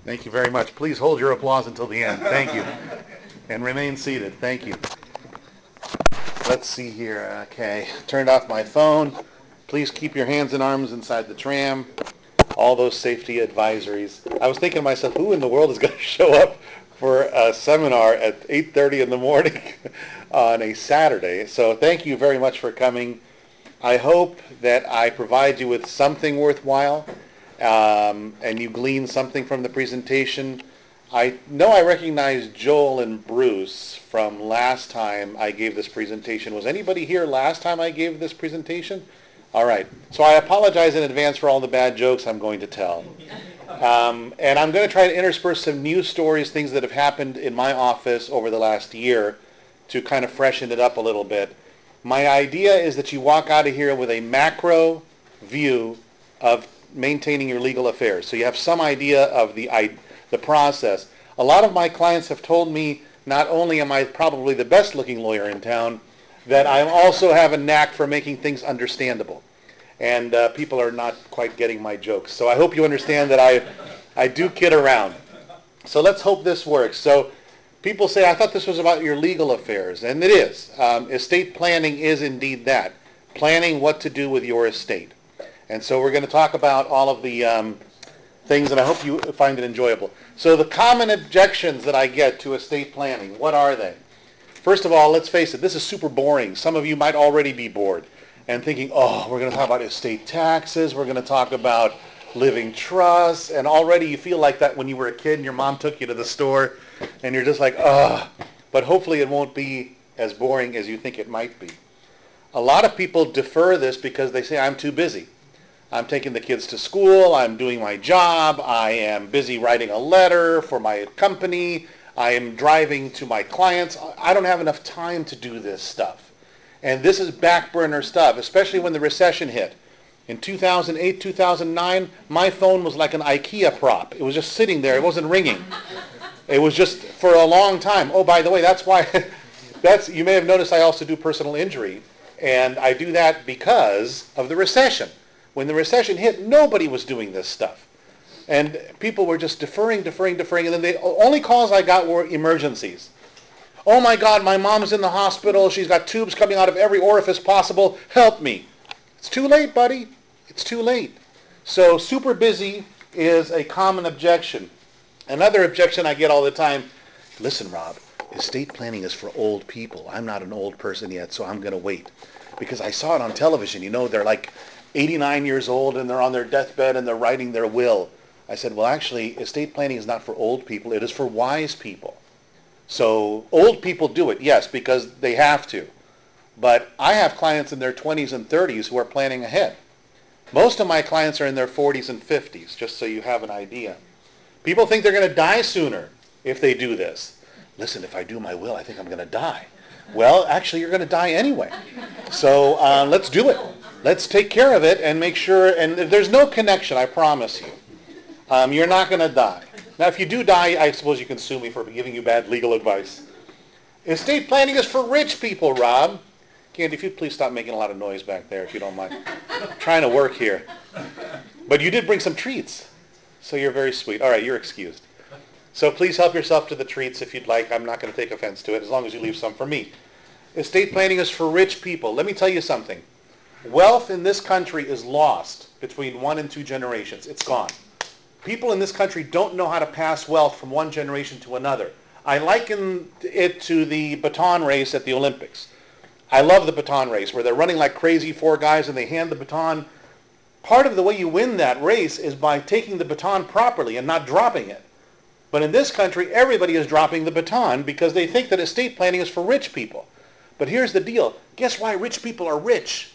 Thank you very much. Please hold your applause until the end. Thank you. And remain seated. Thank you. Let's see here. Okay. Turned off my phone. Please keep your hands and arms inside the tram. All those safety advisories. I was thinking to myself, who in the world is going to show up for a seminar at 8:30 in the morning on a Saturday? So thank you very much for coming. I hope that I provide you with something worthwhile and you glean something from the presentation. I know I recognize Joel and Bruce from last time I gave this presentation. Was anybody here last time I gave this presentation? All right. So I apologize in advance for all the bad jokes I'm going to tell. And I'm going to try to intersperse some news stories, things that have happened in my office over the last year to kind of freshen it up a little bit. My idea is that you walk out of here with a macro view of maintaining your legal affairs. So you have some idea of the process. A lot of my clients have told me not only am I probably the best looking lawyer in town, that I also have a knack for making things understandable. And people are not quite getting my jokes. So I hope you understand that I do kid around. So let's hope this works. So people say, I thought this was about your legal affairs. And it is. Estate planning is indeed that. Planning what to do with your estate. And so we're going to talk about all of the things, and I hope you find it enjoyable. So the common objections that I get to estate planning, what are they? First of all, let's face it, this is super boring. Some of you might already be bored and thinking, oh, we're going to talk about estate taxes, we're going to talk about living trusts, and already you feel like that when you were a kid and your mom took you to the store, and you're just like, ugh. But hopefully it won't be as boring as you think it might be. A lot of people defer this because they say, I'm too busy. I'm taking the kids to school, I'm doing my job, I am busy writing a letter for my company, I am driving to my clients. I don't have enough time to do this stuff. And this is back burner stuff, especially when the recession hit. In 2008, 2009, my phone was like an IKEA prop. It was just sitting there, it wasn't ringing. It was just for a long time. Oh, by the way, that's why, you may have noticed I also do personal injury, and I do that because of the recession. When the recession hit, nobody was doing this stuff. And people were just deferring, and then the only calls I got were emergencies. Oh my God, my mom's in the hospital, she's got tubes coming out of every orifice possible, help me. It's too late, buddy. It's too late. So super busy is a common objection. Another objection I get all the time, listen, Rob, estate planning is for old people. I'm not an old person yet, so I'm going to wait. Because I saw it on television, they're like 89 years old and they're on their deathbed and they're writing their will. I said, well, actually, estate planning is not for old people. It is for wise people. So old people do it, yes, because they have to. But I have clients in their 20s and 30s who are planning ahead. Most of my clients are in their 40s and 50s, just so you have an idea. People think they're going to die sooner if they do this. Listen, if I do my will, I think I'm going to die. Well, actually, you're going to die anyway. So let's do it. Let's take care of it and make sure, and there's no connection, I promise you. You're not going to die. Now, if you do die, I suppose you can sue me for giving you bad legal advice. Estate planning is for rich people, Rob. Candy, if you'd please stop making a lot of noise back there, if you don't mind. I'm trying to work here. But you did bring some treats, so you're very sweet. All right, you're excused. So please help yourself to the treats if you'd like. I'm not going to take offense to it, as long as you leave some for me. Estate planning is for rich people. Let me tell you something. Wealth in this country is lost between 1 and 2 generations. It's gone. People in this country don't know how to pass wealth from one generation to another. I liken it to the baton race at the Olympics. I love the baton race where they're running like crazy, 4 guys, and they hand the baton. Part of the way you win that race is by taking the baton properly and not dropping it. But in this country, everybody is dropping the baton because they think that estate planning is for rich people. But here's the deal. Guess why rich people are rich?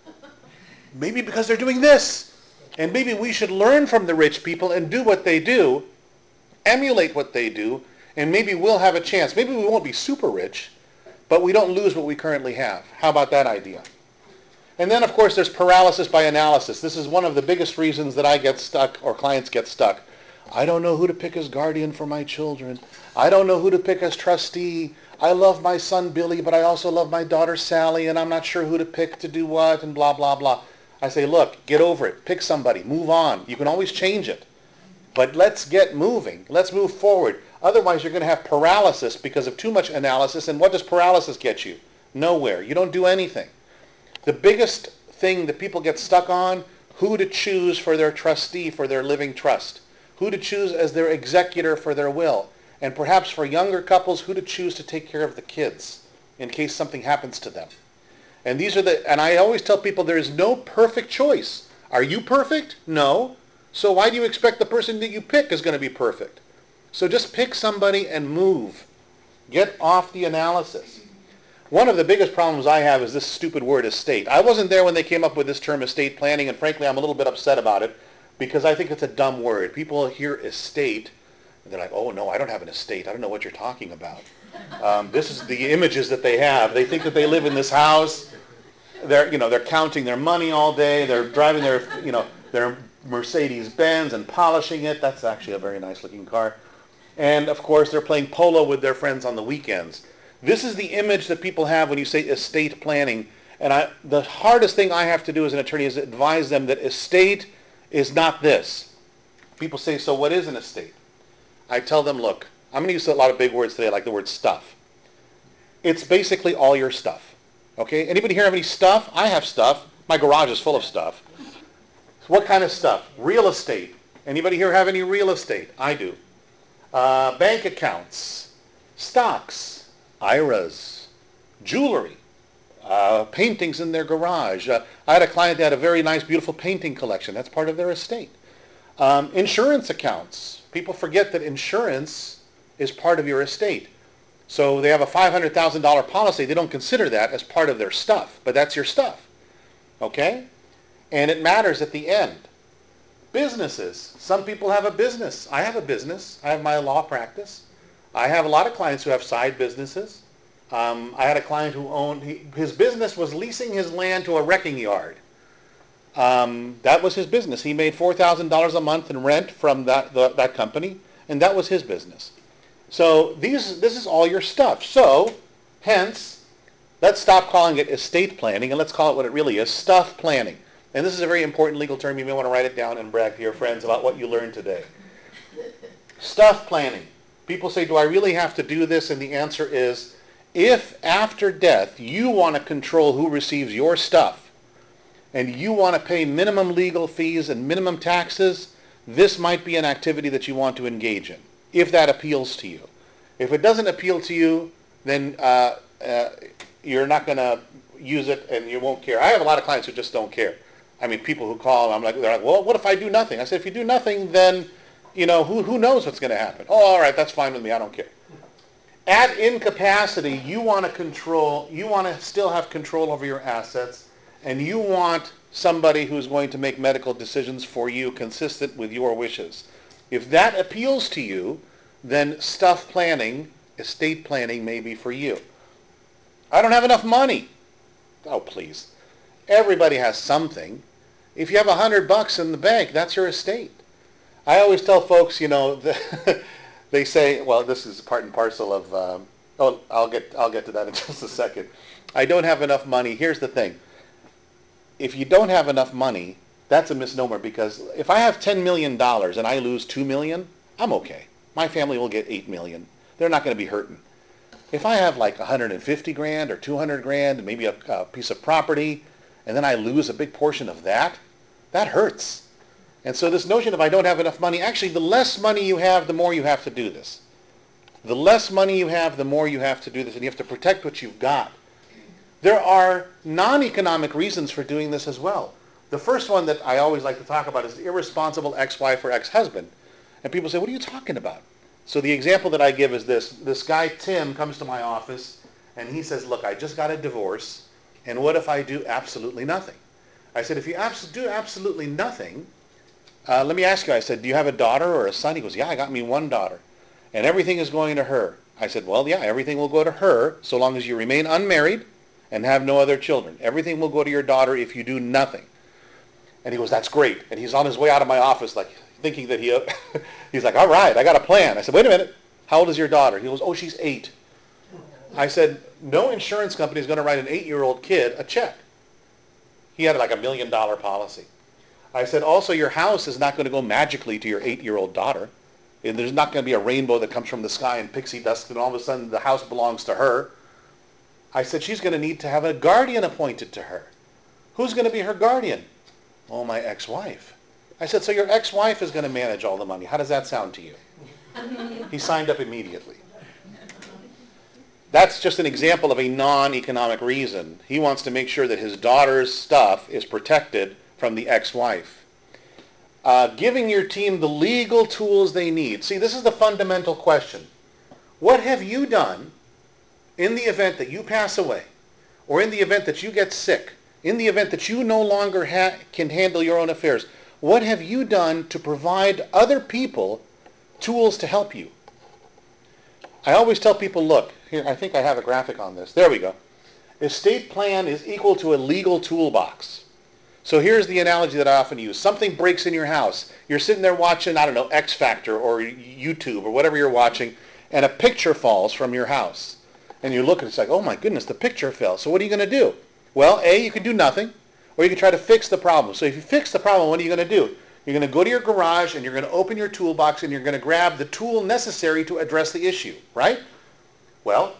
Maybe because they're doing this. And maybe we should learn from the rich people and do what they do, emulate what they do, and maybe we'll have a chance. Maybe we won't be super rich, but we don't lose what we currently have. How about that idea? And then, of course, there's paralysis by analysis. This is one of the biggest reasons that I get stuck or clients get stuck. I don't know who to pick as guardian for my children. I don't know who to pick as trustee. I love my son Billy, but I also love my daughter Sally, and I'm not sure who to pick to do what, and blah, blah, blah. I say, look, get over it. Pick somebody. Move on. You can always change it. But let's get moving. Let's move forward. Otherwise, you're going to have paralysis because of too much analysis. And what does paralysis get you? Nowhere. You don't do anything. The biggest thing that people get stuck on, who to choose for their trustee for their living trust, who to choose as their executor for their will, and perhaps for younger couples, who to choose to take care of the kids in case something happens to them. And I always tell people there is no perfect choice. Are you perfect? No. So why do you expect the person that you pick is going to be perfect? So just pick somebody and move. Get off the analysis. One of the biggest problems I have is this stupid word estate. I wasn't there when they came up with this term estate planning, and frankly I'm a little bit upset about it because I think it's a dumb word. People hear estate and they're like, oh no, I don't have an estate. I don't know what you're talking about. This is the images that they have. They think that they live in this house. They're counting their money all day. They're driving their Mercedes Benz and polishing it. That's actually a very nice looking car. And of course, they're playing polo with their friends on the weekends. This is the image that people have when you say estate planning. And the hardest thing I have to do as an attorney is advise them that estate is not this. People say, so what is an estate? I tell them, look, I'm going to use a lot of big words today, like the word stuff. It's basically all your stuff. Okay? Anybody here have any stuff? I have stuff. My garage is full of stuff. What kind of stuff? Real estate. Anybody here have any real estate? I do. Bank accounts, stocks, IRAs, jewelry, paintings in their garage. I had a client that had a very nice, beautiful painting collection. That's part of their estate. Insurance accounts. People forget that insurance is part of your estate. So they have a $500,000 policy. They don't consider that as part of their stuff, but that's your stuff. Okay? And it matters at the end. Businesses. Some people have a business. I have a business. I have my law practice. I have a lot of clients who have side businesses. I had a client who his business was leasing his land to a wrecking yard. That was his business. He made $4,000 a month in rent from that company, and that was his business. So this is all your stuff. So, hence, let's stop calling it estate planning and let's call it what it really is, stuff planning. And this is a very important legal term. You may want to write it down and brag to your friends about what you learned today. Stuff planning. People say, do I really have to do this? And the answer is, if after death you want to control who receives your stuff and you want to pay minimum legal fees and minimum taxes, this might be an activity that you want to engage in, if that appeals to you. If it doesn't appeal to you, then you're not going to use it and you won't care. I have a lot of clients who just don't care. I mean, people who call, they're like, well, what if I do nothing? I said, if you do nothing, then, who knows what's going to happen? Oh, all right, that's fine with me. I don't care. At incapacity, you want to still have control over your assets, and you want somebody who's going to make medical decisions for you consistent with your wishes. If that appeals to you, then stuff planning, estate planning may be for you. I don't have enough money. Oh, please. Everybody has something. If you have $100 in the bank, that's your estate. I always tell folks, they say, well, this is part and parcel of, I'll get to that in just a second. I don't have enough money. Here's the thing. If you don't have enough money, that's a misnomer, because if I have $10 million and I lose $2 million, I'm okay. My family will get $8 million. They're not going to be hurting. If I have like 150 grand or 200 grand and maybe a piece of property, and then I lose a big portion of that, that hurts. And so this notion of I don't have enough money, actually the less money you have, the more you have to do this. The less money you have, the more you have to do this, and you have to protect what you've got. There are non-economic reasons for doing this as well. The first one that I always like to talk about is the irresponsible ex-wife or ex-husband. And people say, what are you talking about? So the example that I give is this. This guy, Tim, comes to my office, and he says, look, I just got a divorce, and what if I do absolutely nothing? I said, if you do absolutely nothing, let me ask you, I said, do you have a daughter or a son? He goes, yeah, I got me one daughter. And everything is going to her. I said, well, yeah, everything will go to her so long as you remain unmarried and have no other children. Everything will go to your daughter if you do nothing. And he goes, that's great. And he's on his way out of my office, like thinking that he's like, all right, I got a plan. I said, wait a minute. How old is your daughter? He goes, oh, she's 8. I said, no insurance company is going to write an 8-year-old kid a check. He had like $1 million policy. I said, also, your house is not going to go magically to your 8-year-old daughter. And there's not going to be a rainbow that comes from the sky and pixie dust and all of a sudden the house belongs to her. I said, she's going to need to have a guardian appointed to her. Who's going to be her guardian? Oh, my ex-wife. I said, so your ex-wife is going to manage all the money. How does that sound to you? He signed up immediately. That's just an example of a non-economic reason. He wants to make sure that his daughter's stuff is protected from the ex-wife. Giving your team the legal tools they need. See, this is the fundamental question. What have you done in the event that you pass away, or in the event that you get sick, in the event that you no longer can handle your own affairs? What have you done to provide other people tools to help you? I always tell people, look, here, I think I have a graphic on this. There we go. Estate plan is equal to a legal toolbox. So here's the analogy that I often use. Something breaks in your house. You're sitting there watching, I don't know, X Factor or YouTube or whatever you're watching, and a picture falls from your house. And you look and it's like, oh my goodness, the picture fell. So what are you going to do? Well, A, you can do nothing, or you can try to fix the problem. So if you fix the problem, what are you going to do? You're going to go to your garage and you're going to open your toolbox and you're going to grab the tool necessary to address the issue, right? Well,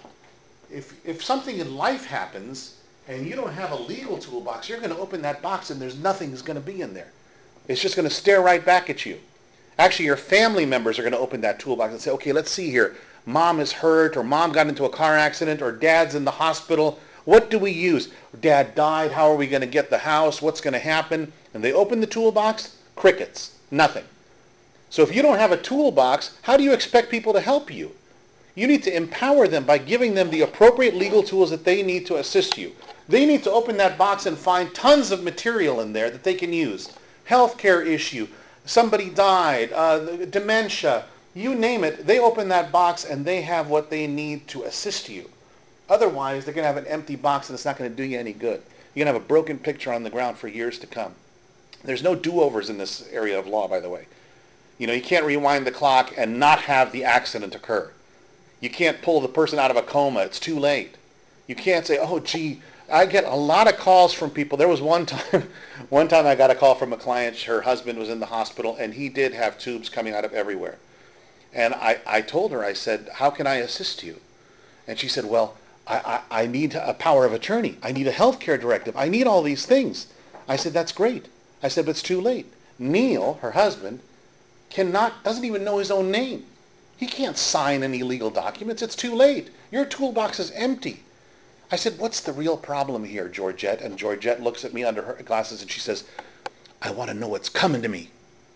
if something in life happens and you don't have a legal toolbox, you're going to open that box and there's nothing that's going to be in there. It's just going to stare right back at you. Actually, your family members are going to open that toolbox and say, okay, let's see here. Mom is hurt, or mom got into a car accident, or dad's in the hospital. What do we use? Dad died. How are we going to get the house? What's going to happen? And they open the toolbox, crickets, nothing. So if you don't have a toolbox, how do you expect people to help you? You need to empower them by giving them the appropriate legal tools that they need to assist you. They need to open that box and find tons of material in there that they can use. Healthcare issue, somebody died, dementia, you name it. They open that box and they have what they need to assist you. Otherwise, they're going to have an empty box and it's not going to do you any good. You're going to have a broken picture on the ground for years to come. There's no do-overs in this area of law, by the way. You know, you can't rewind the clock and not have the accident occur. You can't pull the person out of a coma. It's too late. You can't say, oh, gee, I get a lot of calls from people. There was one time I got a call from a client. Her husband was in the hospital, and he did have tubes coming out of everywhere. And I told her, I said, how can I assist you? And she said, well, I need a power of attorney. I need a health care directive. I need all these things. I said, that's great. I said, but it's too late. Neil, her husband, doesn't even know his own name. He can't sign any legal documents. It's too late. Your toolbox is empty. I said, what's the real problem here, Georgette? And Georgette looks at me under her glasses and she says, I want to know what's coming to me.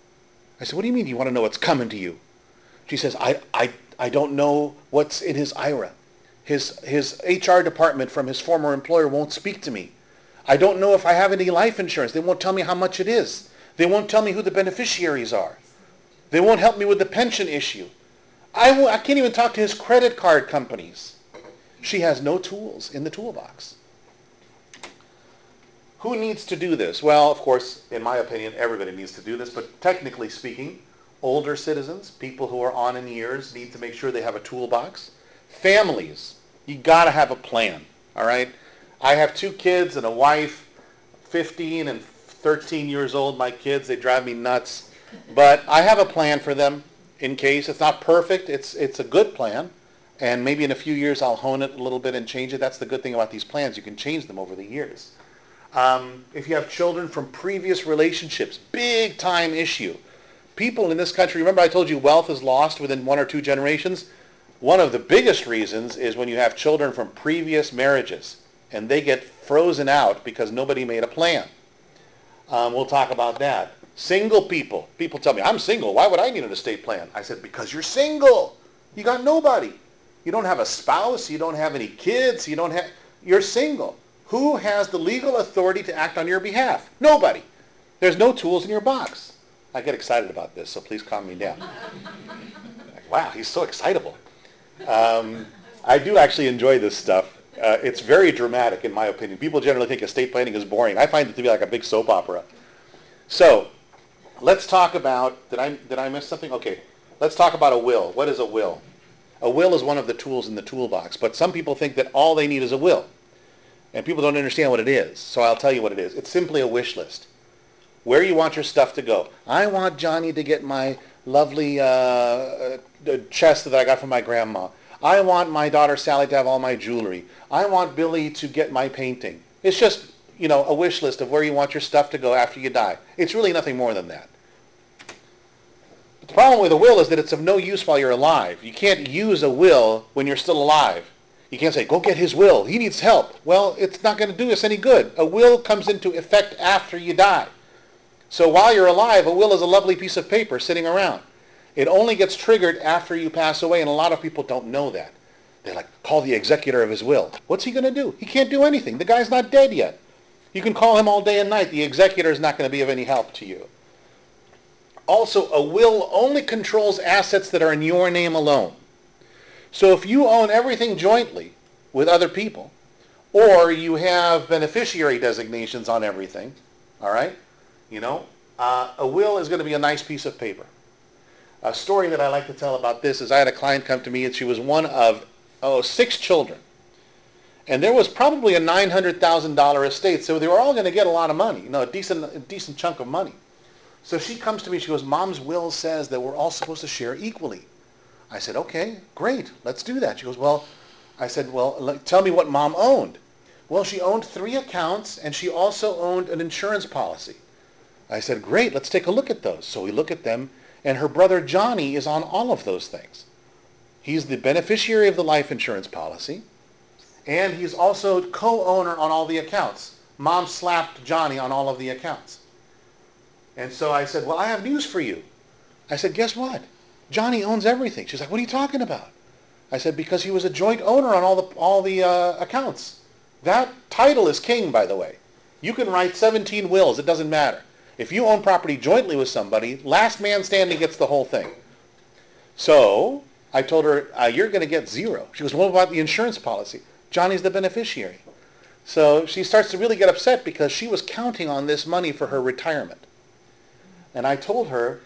I said, what do you mean you want to know what's coming to you? She says, I don't know what's in his IRA. His HR department from his former employer won't speak to me. I don't know if I have any life insurance. They won't tell me how much it is. They won't tell me who the beneficiaries are. They won't help me with the pension issue. I can't even talk to his credit card companies. She has no tools in the toolbox. Who needs to do this? Well, of course, in my opinion, everybody needs to do this, but technically speaking, older citizens, people who are on in years, need to make sure they have a toolbox. Families, you got to have a plan, all right? I have 2 kids and a wife, 15 and 13 years old, my kids. They drive me nuts. But I have a plan for them in case. It's not perfect. It's a good plan. And maybe in a few years I'll hone it a little bit and change it. That's the good thing about these plans. You can change them over the years. If you have children from previous relationships, big time issue. People in this country, remember I told you wealth is lost within 1 or 2 generations? One of the biggest reasons is when you have children from previous marriages and they get frozen out because nobody made a plan. We'll talk about that. Single people. People tell me, I'm single. Why would I need an estate plan? I said, because you're single. You got nobody. You don't have a spouse. You don't have any kids. You're single. Who has the legal authority to act on your behalf? Nobody. There's no tools in your box. I get excited about this, so please calm me down. Wow, he's so excitable. I do actually enjoy this stuff. It's very dramatic in my opinion. People generally think estate planning is boring. I find it to be like a big soap opera. So, let's talk about, did I miss something? Okay, let's talk about a will. What is a will? A will is one of the tools in the toolbox, but some people think that all they need is a will. And people don't understand what it is, so I'll tell you what it is. It's simply a wish list. where you want your stuff to go. I want Johnny to get my lovely chest that I got from my grandma. I want my daughter Sally to have all my jewelry. I want Billy to get my painting. It's just, a wish list of where you want your stuff to go after you die. It's really nothing more than that. But the problem with a will is that it's of no use while you're alive. You can't use a will when you're still alive. You can't say, go get his will. He needs help. Well, it's not going to do us any good. A will comes into effect after you die. So while you're alive, a will is a lovely piece of paper sitting around. It only gets triggered after you pass away, and a lot of people don't know that. They call the executor of his will. What's he going to do? He can't do anything. The guy's not dead yet. You can call him all day and night. The executor is not going to be of any help to you. Also, a will only controls assets that are in your name alone. So if you own everything jointly with other people, or you have beneficiary designations on everything, all right, a will is going to be a nice piece of paper. A story that I like to tell about this is I had a client come to me, and she was one of 6 children. And there was probably a $900,000 estate, so they were all going to get a lot of money, a decent chunk of money. So she comes to me, she goes, Mom's will says that we're all supposed to share equally. I said, okay, great, let's do that. She goes, I said, tell me what Mom owned. Well, she owned 3 accounts, and she also owned an insurance policy. I said, great, let's take a look at those. So we look at them, and her brother Johnny is on all of those things. He's the beneficiary of the life insurance policy, and he's also co-owner on all the accounts. Mom slapped Johnny on all of the accounts. And so I said, I have news for you. I said, guess what? Johnny owns everything. She's like, what are you talking about? I said, because he was a joint owner on all the accounts. That title is king, by the way. You can write 17 wills. It doesn't matter. If you own property jointly with somebody, last man standing gets the whole thing. So I told her, you're going to get 0. She goes, what about the insurance policy? Johnny's the beneficiary. So she starts to really get upset because she was counting on this money for her retirement. And I told her,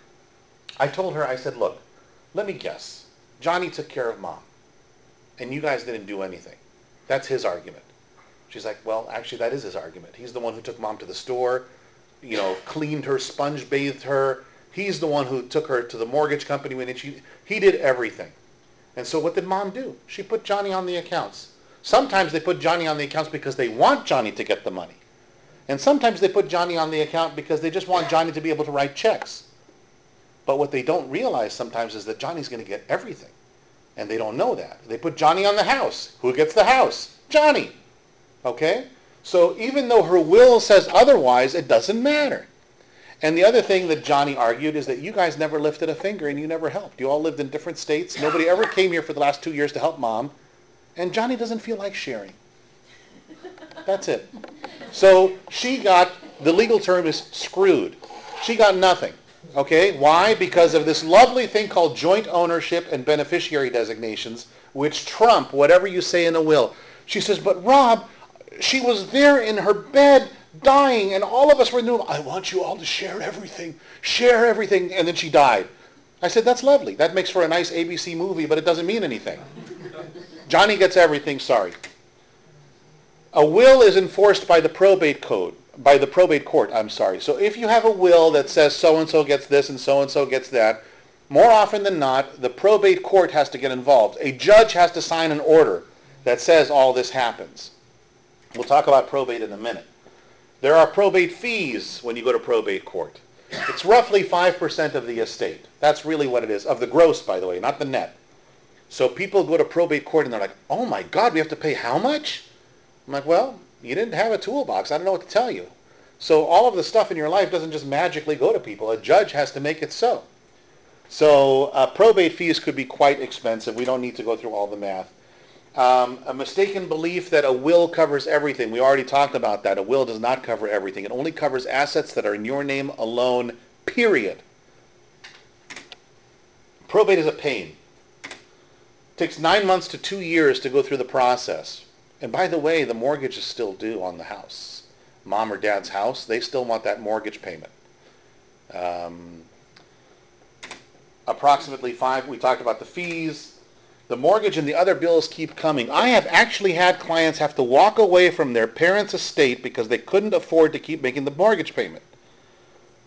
I said, look, let me guess. Johnny took care of Mom, and you guys didn't do anything. That's his argument. She's like, well, actually, that is his argument. He's the one who took Mom to the store, cleaned her, sponge bathed her. He's the one who took her to the mortgage company when he did everything. And so what did Mom do? She put Johnny on the accounts. Sometimes they put Johnny on the accounts because they want Johnny to get the money. And sometimes they put Johnny on the account because they just want Johnny to be able to write checks. But what they don't realize sometimes is that Johnny's going to get everything. And they don't know that. They put Johnny on the house. Who gets the house? Johnny. Okay? So even though her will says otherwise, it doesn't matter. And the other thing that Johnny argued is that you guys never lifted a finger and you never helped. You all lived in different states. Nobody ever came here for the last 2 years to help Mom. And Johnny doesn't feel like sharing. That's it. So she got, the legal term is screwed. She got nothing. Okay? Why? Because of this lovely thing called joint ownership and beneficiary designations, which trump whatever you say in a will. She says, but Rob, she was there in her bed dying, and all of us were new. I want you all to share everything. Share everything. And then she died. I said, that's lovely. That makes for a nice ABC movie, but it doesn't mean anything. Johnny gets everything, sorry. A will is enforced by the probate court. So if you have a will that says so-and-so gets this and so-and-so gets that, more often than not, the probate court has to get involved. A judge has to sign an order that says all this happens. We'll talk about probate in a minute. There are probate fees when you go to probate court. It's roughly 5% of the estate. That's really what it is, of the gross, by the way, not the net. So people go to probate court and they're like, oh my God, we have to pay how much? I'm like, well, you didn't have a toolbox. I don't know what to tell you. So all of the stuff in your life doesn't just magically go to people. A judge has to make it so. So probate fees could be quite expensive. We don't need to go through all the math. A mistaken belief that a will covers everything. We already talked about that. A will does not cover everything. It only covers assets that are in your name alone, period. Probate is a pain. It takes 9 months to 2 years to go through the process. And by the way, the mortgage is still due on the house. Mom or Dad's house, they still want that mortgage payment. Approximately 5, we talked about the fees. The mortgage and the other bills keep coming. I have actually had clients have to walk away from their parents' estate because they couldn't afford to keep making the mortgage payment.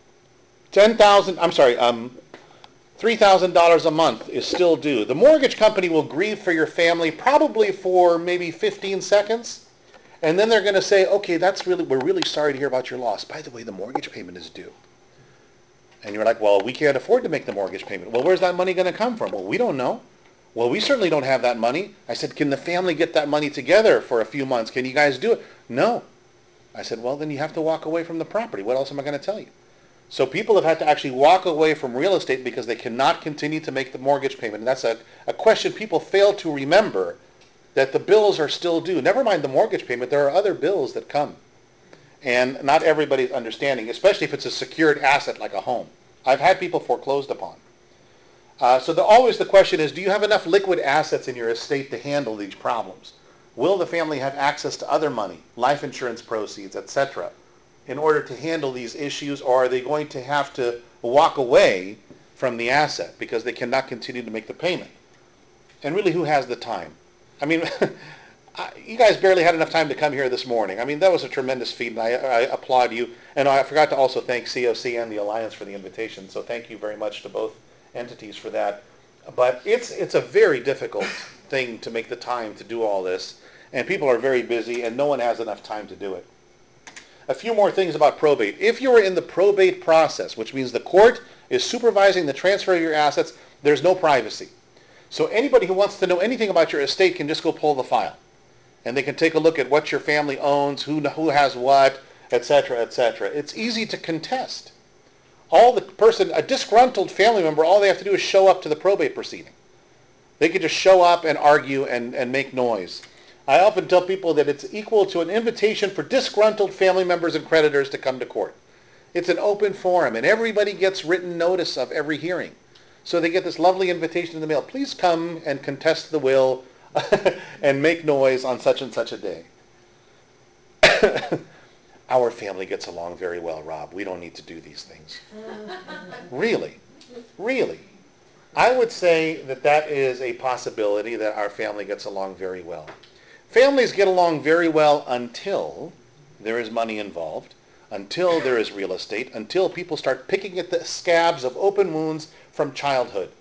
$3,000 a month is still due. The mortgage company will grieve for your family probably for maybe 15 seconds. And then they're going to say, okay, we're really sorry to hear about your loss. By the way, the mortgage payment is due. And you're like, well, we can't afford to make the mortgage payment. Well, where's that money going to come from? Well, we don't know. Well, we certainly don't have that money. I said, can the family get that money together for a few months? Can you guys do it? No. I said, well, then you have to walk away from the property. What else am I going to tell you? So people have had to actually walk away from real estate because they cannot continue to make the mortgage payment. And that's a question people fail to remember, that the bills are still due. Never mind the mortgage payment, there are other bills that come. And not everybody's understanding, especially if it's a secured asset like a home. I've had people foreclosed upon. So always the question is, do you have enough liquid assets in your estate to handle these problems? Will the family have access to other money, life insurance proceeds, etc., in order to handle these issues, or are they going to have to walk away from the asset because they cannot continue to make the payment? And really, who has the time? I mean, you guys barely had enough time to come here this morning. I mean, that was a tremendous feat, and I applaud you. And I forgot to also thank COC and the Alliance for the invitation, so thank you very much to both entities for that. But it's a very difficult thing to make the time to do all this, and people are very busy, and no one has enough time to do it. A few more things about probate. If you are in the probate process, which means the court is supervising the transfer of your assets, there's no privacy. So anybody who wants to know anything about your estate can just go pull the file. And they can take a look at what your family owns, who has what, etc., etc. It's easy to contest. A disgruntled family member, all they have to do is show up to the probate proceeding. They could just show up and argue and make noise. I often tell people that it's equal to an invitation for disgruntled family members and creditors to come to court. It's an open forum, and everybody gets written notice of every hearing. So they get this lovely invitation in the mail. Please come and contest the will and make noise on such and such a day. Our family gets along very well, Rob. We don't need to do these things. Really. Really. I would say that is a possibility, that our family gets along very well. Families get along very well until there is money involved, until there is real estate, until people start picking at the scabs of open wounds from childhood.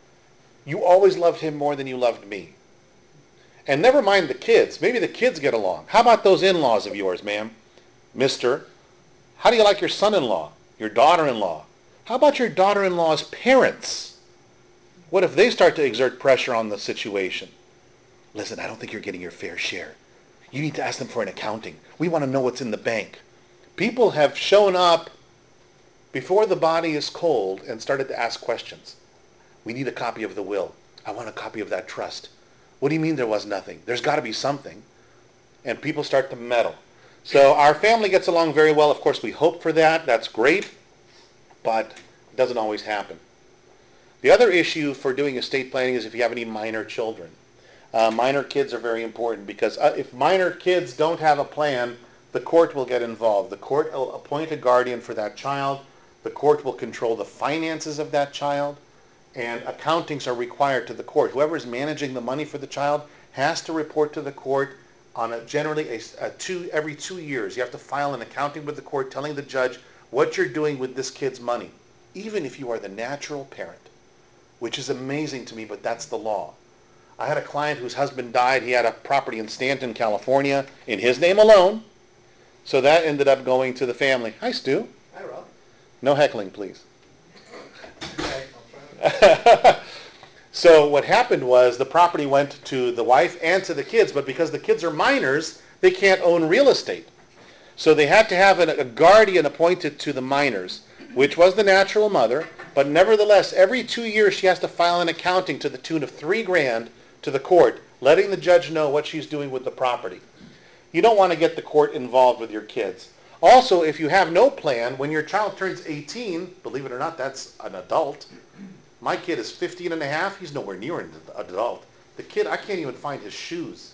You always loved him more than you loved me. And never mind the kids. Maybe the kids get along. How about those in-laws of yours, ma'am? Mister, how do you like your son-in-law, your daughter-in-law? How about your daughter-in-law's parents? What if they start to exert pressure on the situation? Listen, I don't think you're getting your fair share. You need to ask them for an accounting. We want to know what's in the bank. People have shown up before the body is cold and started to ask questions. We need a copy of the will. I want a copy of that trust. What do you mean there was nothing? There's got to be something. And people start to meddle. So our family gets along very well. Of course, we hope for that. That's great. But it doesn't always happen. The other issue for doing estate planning is if you have any minor children. Minor kids are very important because if minor kids don't have a plan, the court will get involved. The court will appoint a guardian for that child. The court will control the finances of that child. And accountings are required to the court. Whoever is managing the money for the child has to report to the court on every 2 years. You have to file an accounting with the court telling the judge what you're doing with this kid's money, even if you are the natural parent, which is amazing to me, but that's the law. I had a client whose husband died. He had a property in Stanton, California, in his name alone. So that ended up going to the family. Hi, Stu. Hi, Rob. No heckling, please. Okay, I'll try. So what happened was the property went to the wife and to the kids, but because the kids are minors, they can't own real estate. So they had to have a guardian appointed to the minors, which was the natural mother, but nevertheless, every 2 years she has to file an accounting to the tune of $3,000 to the court, letting the judge know what she's doing with the property. You don't want to get the court involved with your kids. Also, if you have no plan, when your child turns 18, believe it or not, that's an adult. My kid is 15 and a half. He's nowhere near an adult. The kid, I can't even find his shoes.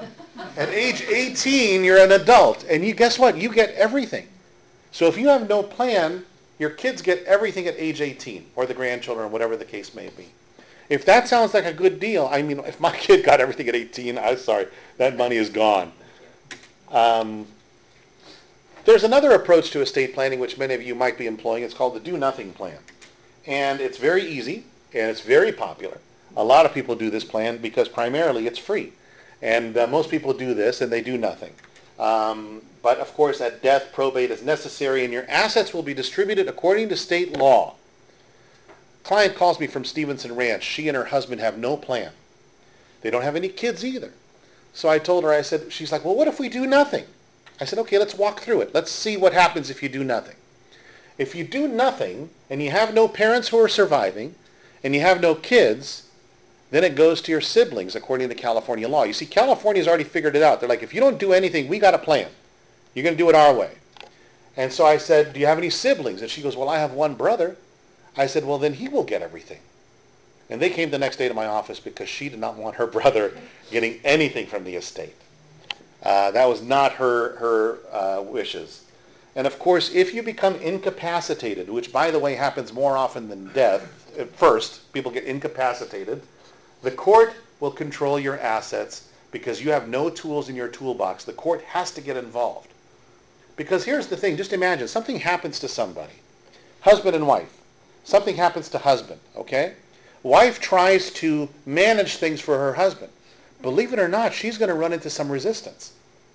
At age 18, you're an adult. And guess what? You get everything. So if you have no plan, your kids get everything at age 18, or the grandchildren, or whatever the case may be. If that sounds like a good deal, I mean, if my kid got everything at 18, I'm sorry, that money is gone. The There's another approach to estate planning which many of you might be employing. It's called the do-nothing plan. And it's very easy, and it's very popular. A lot of people do this plan because primarily it's free. And most people do this, and they do nothing. But of course, at death, probate is necessary, and your assets will be distributed according to state law. Client calls me from Stevenson Ranch. She and her husband have no plan. They don't have any kids either. So I told her, I said, she's like, well, what if we do nothing? I said, okay, let's walk through it. Let's see what happens if you do nothing. If you do nothing, and you have no parents who are surviving, and you have no kids, then it goes to your siblings according to California law. You see, California's already figured it out. They're like, if you don't do anything, we got a plan. You're going to do it our way. And so I said, do you have any siblings? And she goes, well, I have one brother. I said, well, then he will get everything. And they came the next day to my office because she did not want her brother getting anything from the estate. That was not her wishes. And of course, if you become incapacitated, which by the way happens more often than death, at first, people get incapacitated, the court will control your assets because you have no tools in your toolbox. The court has to get involved. Because here's the thing, just imagine, something happens to somebody, husband and wife. Something happens to husband, okay? Wife tries to manage things for her husband. Believe it or not, she's going to run into some resistance.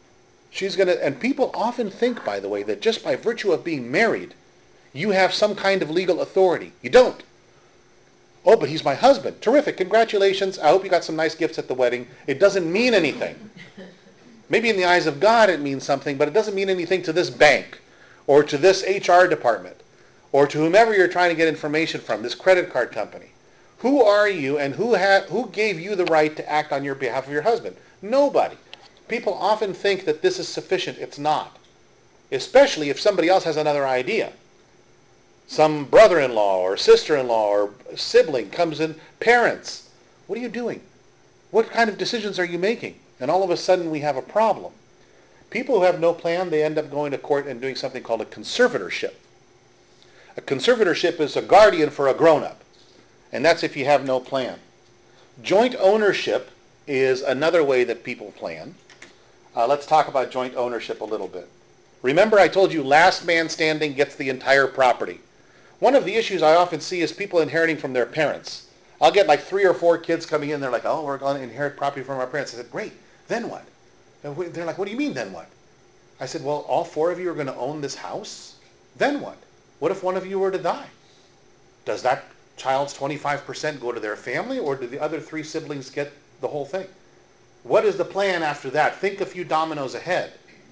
And people often think, by the way, that just by virtue of being married, you have some kind of legal authority. You don't. Oh, but he's my husband. Terrific. Congratulations. I hope you got some nice gifts at the wedding. It doesn't mean anything. Maybe in the eyes of God it means something, but it doesn't mean anything to this bank or to this HR department or to whomever you're trying to get information from, this credit card company. Who are you and who gave you the right to act on your behalf of your husband? Nobody. People often think that this is sufficient. It's not. Especially if somebody else has another idea. Some brother-in-law or sister-in-law or sibling comes in, parents. What are you doing? What kind of decisions are you making? And all of a sudden we have a problem. People who have no plan, they end up going to court and doing something called a conservatorship. A conservatorship is a guardian for a grown-up. And that's if you have no plan. Joint ownership is another way that people plan. Let's talk about joint ownership a little bit. Remember I told you last man standing gets the entire property. One of the issues I often see is people inheriting from their parents. I'll get like 3 or 4 kids coming in, they're like, oh, we're going to inherit property from our parents. I said, great, then what? And they're like, what do you mean, then what? I said, well, all 4 of you are going to own this house? Then what? What if one of you were to die? Does that child's 25% go to their family, or do the other 3 siblings get the whole thing? What is the plan after that? Think a few dominoes ahead.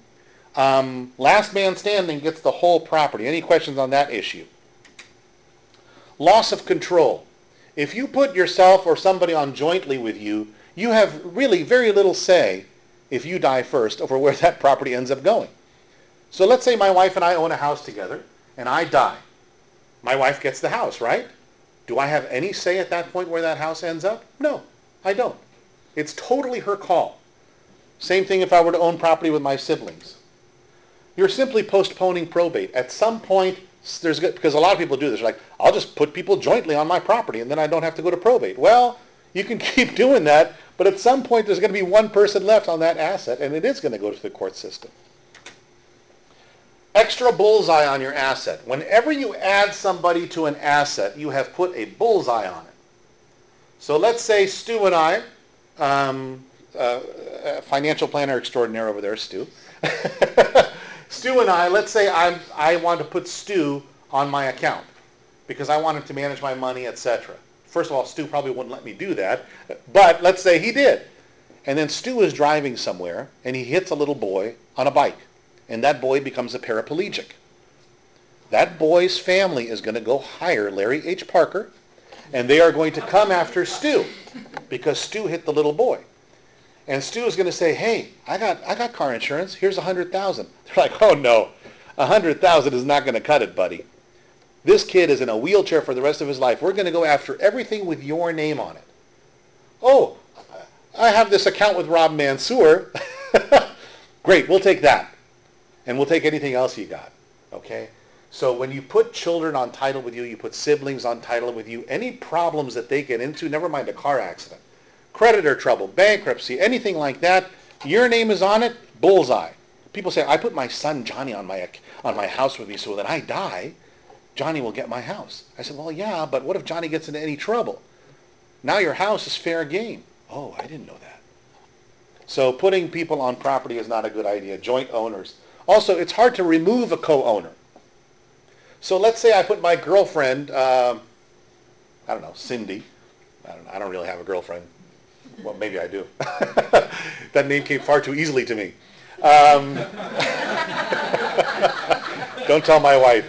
Last man standing gets the whole property. Any questions on that issue? Loss of control. If you put yourself or somebody on jointly with you, you have really very little say if you die first over where that property ends up going. So let's say my wife and I own a house together and I die. My wife gets the house, right? Do I have any say at that point where that house ends up? No, I don't. It's totally her call. Same thing if I were to own property with my siblings. You're simply postponing probate. At some point, because a lot of people do this, like, I'll just put people jointly on my property and then I don't have to go to probate. Well, you can keep doing that, but at some point there's going to be one person left on that asset and it is going to go to the court system. Extra bullseye on your asset. Whenever you add somebody to an asset, you have put a bullseye on it. So let's say Stu and I, financial planner extraordinaire over there, Stu. Stu and I, let's say I want to put Stu on my account because I want him to manage my money, etc. First of all, Stu probably wouldn't let me do that, but let's say he did. And then Stu is driving somewhere and he hits a little boy on a bike, and that boy becomes a paraplegic. That boy's family is going to go hire Larry H. Parker, and they are going to come after Stu because Stu hit the little boy. And Stu is going to say, hey, I got car insurance. Here's $100,000. They're like, oh no, $100,000 is not going to cut it, buddy. This kid is in a wheelchair for the rest of his life. We're going to go after everything with your name on it. Oh, I have this account with Rob Mansour. Great, we'll take that. And we'll take anything else you got. Okay? So when you put children on title with you, you put siblings on title with you, any problems that they get into, never mind a car accident, creditor trouble, bankruptcy, anything like that, your name is on it, bullseye. People say, I put my son Johnny on my house with me so that I die, Johnny will get my house. I said, well, yeah, but what if Johnny gets into any trouble? Now your house is fair game. Oh, I didn't know that. So putting people on property is not a good idea. Joint owners. Also, it's hard to remove a co-owner. So let's say I put my girlfriend, I don't know, Cindy. I don't really have a girlfriend. Well, maybe I do. That name came far too easily to me. Don't tell my wife.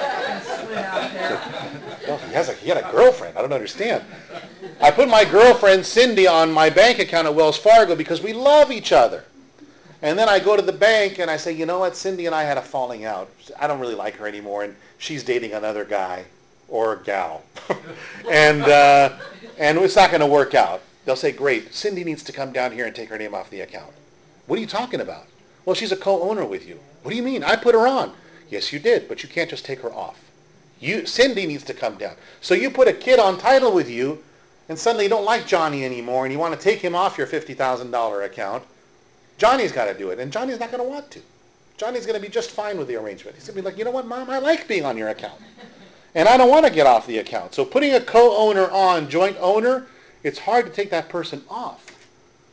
Oh, he had a girlfriend. I don't understand. I put my girlfriend Cindy on my bank account at Wells Fargo because we love each other. And then I go to the bank and I say, you know what, Cindy and I had a falling out. I don't really like her anymore, and she's dating another guy or gal. and it's not going to work out. They'll say, great, Cindy needs to come down here and take her name off the account. What are you talking about? Well, she's a co-owner with you. What do you mean? I put her on. Yes, you did, but you can't just take her off. Cindy needs to come down. So you put a kid on title with you, and suddenly you don't like Johnny anymore, and you want to take him off your $50,000 account. Johnny's got to do it, and Johnny's not going to want to. Johnny's going to be just fine with the arrangement. He's going to be like, you know what, Mom, I like being on your account, and I don't want to get off the account. So putting a co-owner on, joint owner, it's hard to take that person off.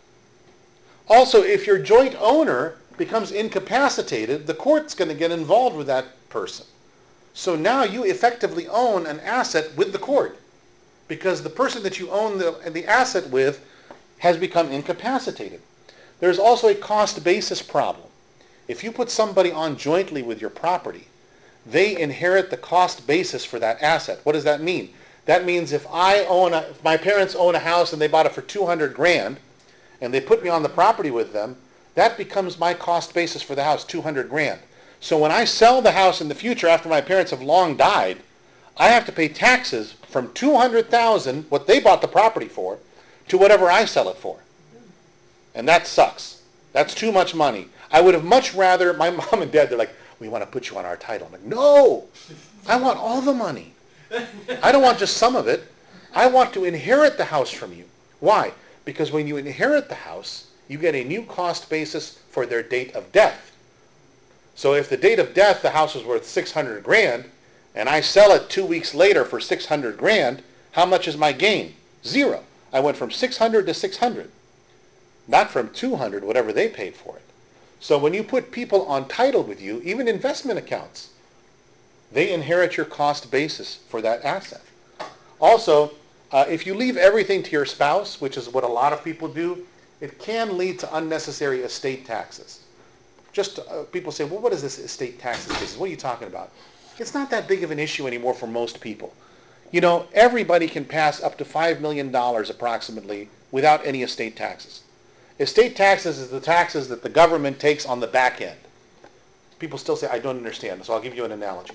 Also, if your joint owner becomes incapacitated, the court's going to get involved with that person. So now you effectively own an asset with the court because the person that you own the asset with has become incapacitated. There's also a cost basis problem. If you put somebody on jointly with your property, they inherit the cost basis for that asset. What does that mean? That means if my parents own a house and they bought it for $200,000 and they put me on the property with them, that becomes my cost basis for the house, $200,000. So when I sell the house in the future after my parents have long died, I have to pay taxes from $200,000, what they bought the property for, to whatever I sell it for. And that sucks. That's too much money. I would have much rather, my mom and dad, they're like, we want to put you on our title. I'm like, no, I want all the money. I don't want just some of it. I want to inherit the house from you. Why? Because when you inherit the house, you get a new cost basis for their date of death. So if the date of death, the house was worth $600,000, and I sell it 2 weeks later for $600,000, how much is my gain? Zero. I went from 600 to 600, not from 200, whatever they paid for it. So when you put people on title with you, even investment accounts, they inherit your cost basis for that asset. Also, if you leave everything to your spouse, which is what a lot of people do, it can lead to unnecessary estate taxes. Just people say, well, what is this estate taxes business? What are you talking about? It's not that big of an issue anymore for most people. You know, everybody can pass up to $5 million approximately without any estate taxes. Estate taxes is the taxes that the government takes on the back end. People still say, I don't understand, so I'll give you an analogy.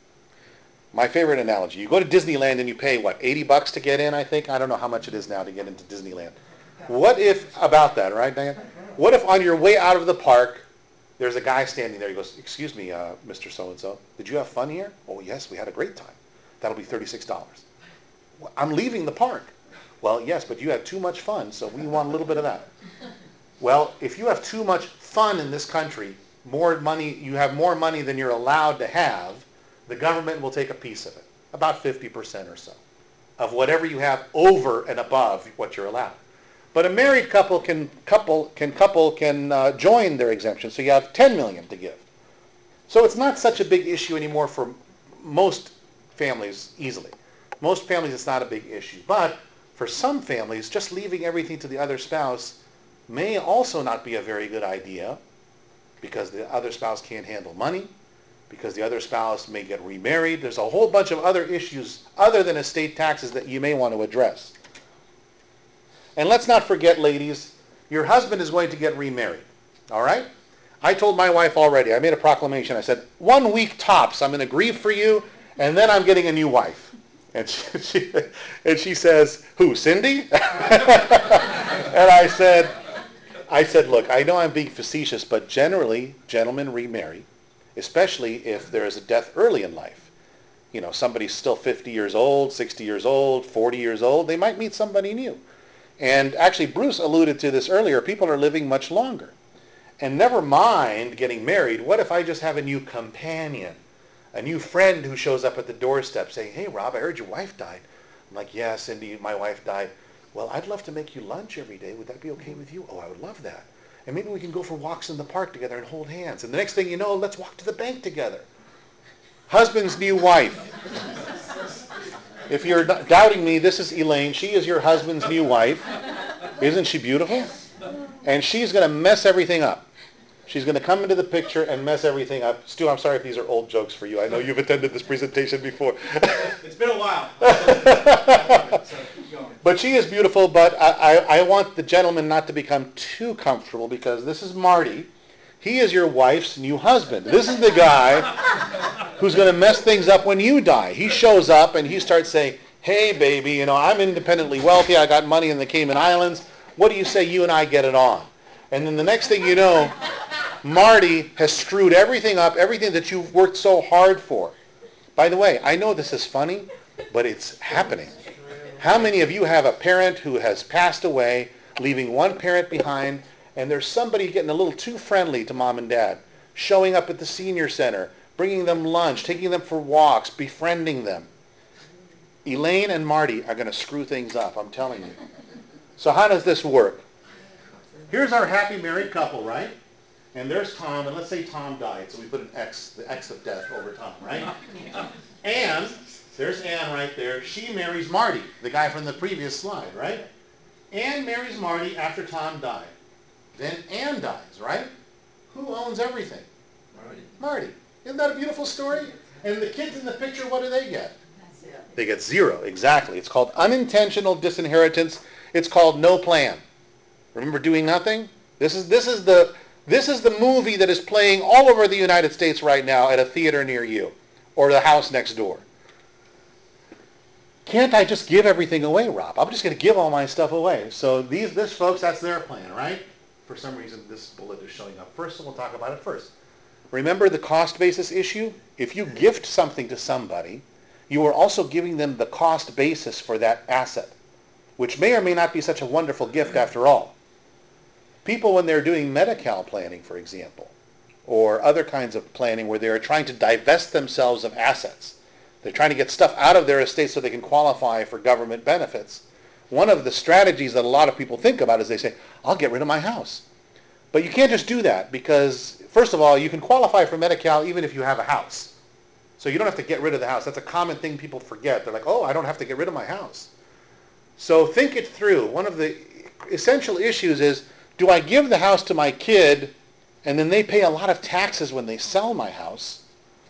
My favorite analogy, you go to Disneyland and you pay, what, $80 to get in, I think? I don't know how much it is now to get into Disneyland. What if, about that, right, Diane? What if on your way out of the park, there's a guy standing there, he goes, excuse me, Mr. So-and-so, did you have fun here? Oh, yes, we had a great time. That'll be $36. Well, I'm leaving the park. Well, yes, but you had too much fun, so we want a little bit of that. Well, if you have too much fun in this country, more money, you have more money than you're allowed to have, the government will take a piece of it, about 50% or so, of whatever you have over and above what you're allowed. But a married couple can join their exemption, so you have $10 million to give. So it's not such a big issue anymore for most families easily. Most families it's not a big issue. But for some families, just leaving everything to the other spouse may also not be a very good idea because the other spouse can't handle money, because the other spouse may get remarried. There's a whole bunch of other issues other than estate taxes that you may want to address. And let's not forget, ladies, your husband is going to get remarried, all right? I told my wife already, I made a proclamation. I said, 1 week tops, I'm going to grieve for you, and then I'm getting a new wife. And she says, who, Cindy? And I said, look, I know I'm being facetious, but generally, gentlemen remarry, especially if there is a death early in life. You know, somebody's still 50 years old, 60 years old, 40 years old, they might meet somebody new. And actually, Bruce alluded to this earlier, people are living much longer. And never mind getting married, what if I just have a new companion, a new friend who shows up at the doorstep saying, hey, Rob, I heard your wife died. I'm like, yeah, Cindy, my wife died. Well, I'd love to make you lunch every day. Would that be okay with you? Oh, I would love that. And maybe we can go for walks in the park together and hold hands. And the next thing you know, let's walk to the bank together. Husband's new wife. If you're doubting me, this is Elaine. She is your husband's new wife. Isn't she beautiful? And she's going to mess everything up. She's going to come into the picture and mess everything up. Stu, I'm sorry if these are old jokes for you. I know you've attended this presentation before. It's been a while. So keep going. But she is beautiful, but I want the gentleman not to become too comfortable because this is Marty. He is your wife's new husband. This is the guy who's going to mess things up when you die. He shows up and he starts saying, hey, baby, I'm independently wealthy. I got money in the Cayman Islands. What do you say you and I get it on? And then the next thing you know, Marty has screwed everything up, everything that you've worked so hard for. By the way, I know this is funny, but it's happening. How many of you have a parent who has passed away, leaving one parent behind, and there's somebody getting a little too friendly to mom and dad, showing up at the senior center, bringing them lunch, taking them for walks, befriending them? Elaine and Marty are going to screw things up, I'm telling you. So how does this work? Here's our happy married couple, right? And there's Tom, and let's say Tom died, so we put an X, the X of death over Tom, right? And there's Ann right there. She marries Marty, the guy from the previous slide, right? Ann marries Marty after Tom died. Then Ann dies, right? Who owns everything? Marty. Isn't that a beautiful story? And the kids in the picture, what do they get? They get zero, exactly. It's called unintentional disinheritance. It's called no plan. Remember doing nothing? This is the movie that is playing all over the United States right now at a theater near you or the house next door. Can't I just give everything away, Rob? I'm just going to give all my stuff away. So this folks, that's their plan, right? For some reason, this bullet is showing up first, so we'll talk about it first. Remember the cost basis issue? If you gift something to somebody, you are also giving them the cost basis for that asset, which may or may not be such a wonderful gift after all. People, when they're doing Medi-Cal planning, for example, or other kinds of planning where they're trying to divest themselves of assets, they're trying to get stuff out of their estate so they can qualify for government benefits. One of the strategies that a lot of people think about is they say, I'll get rid of my house. But you can't just do that because, first of all, you can qualify for Medi-Cal even if you have a house. So you don't have to get rid of the house. That's a common thing people forget. They're like, oh, I don't have to get rid of my house. So think it through. One of the essential issues is, do I give the house to my kid and then they pay a lot of taxes when they sell my house?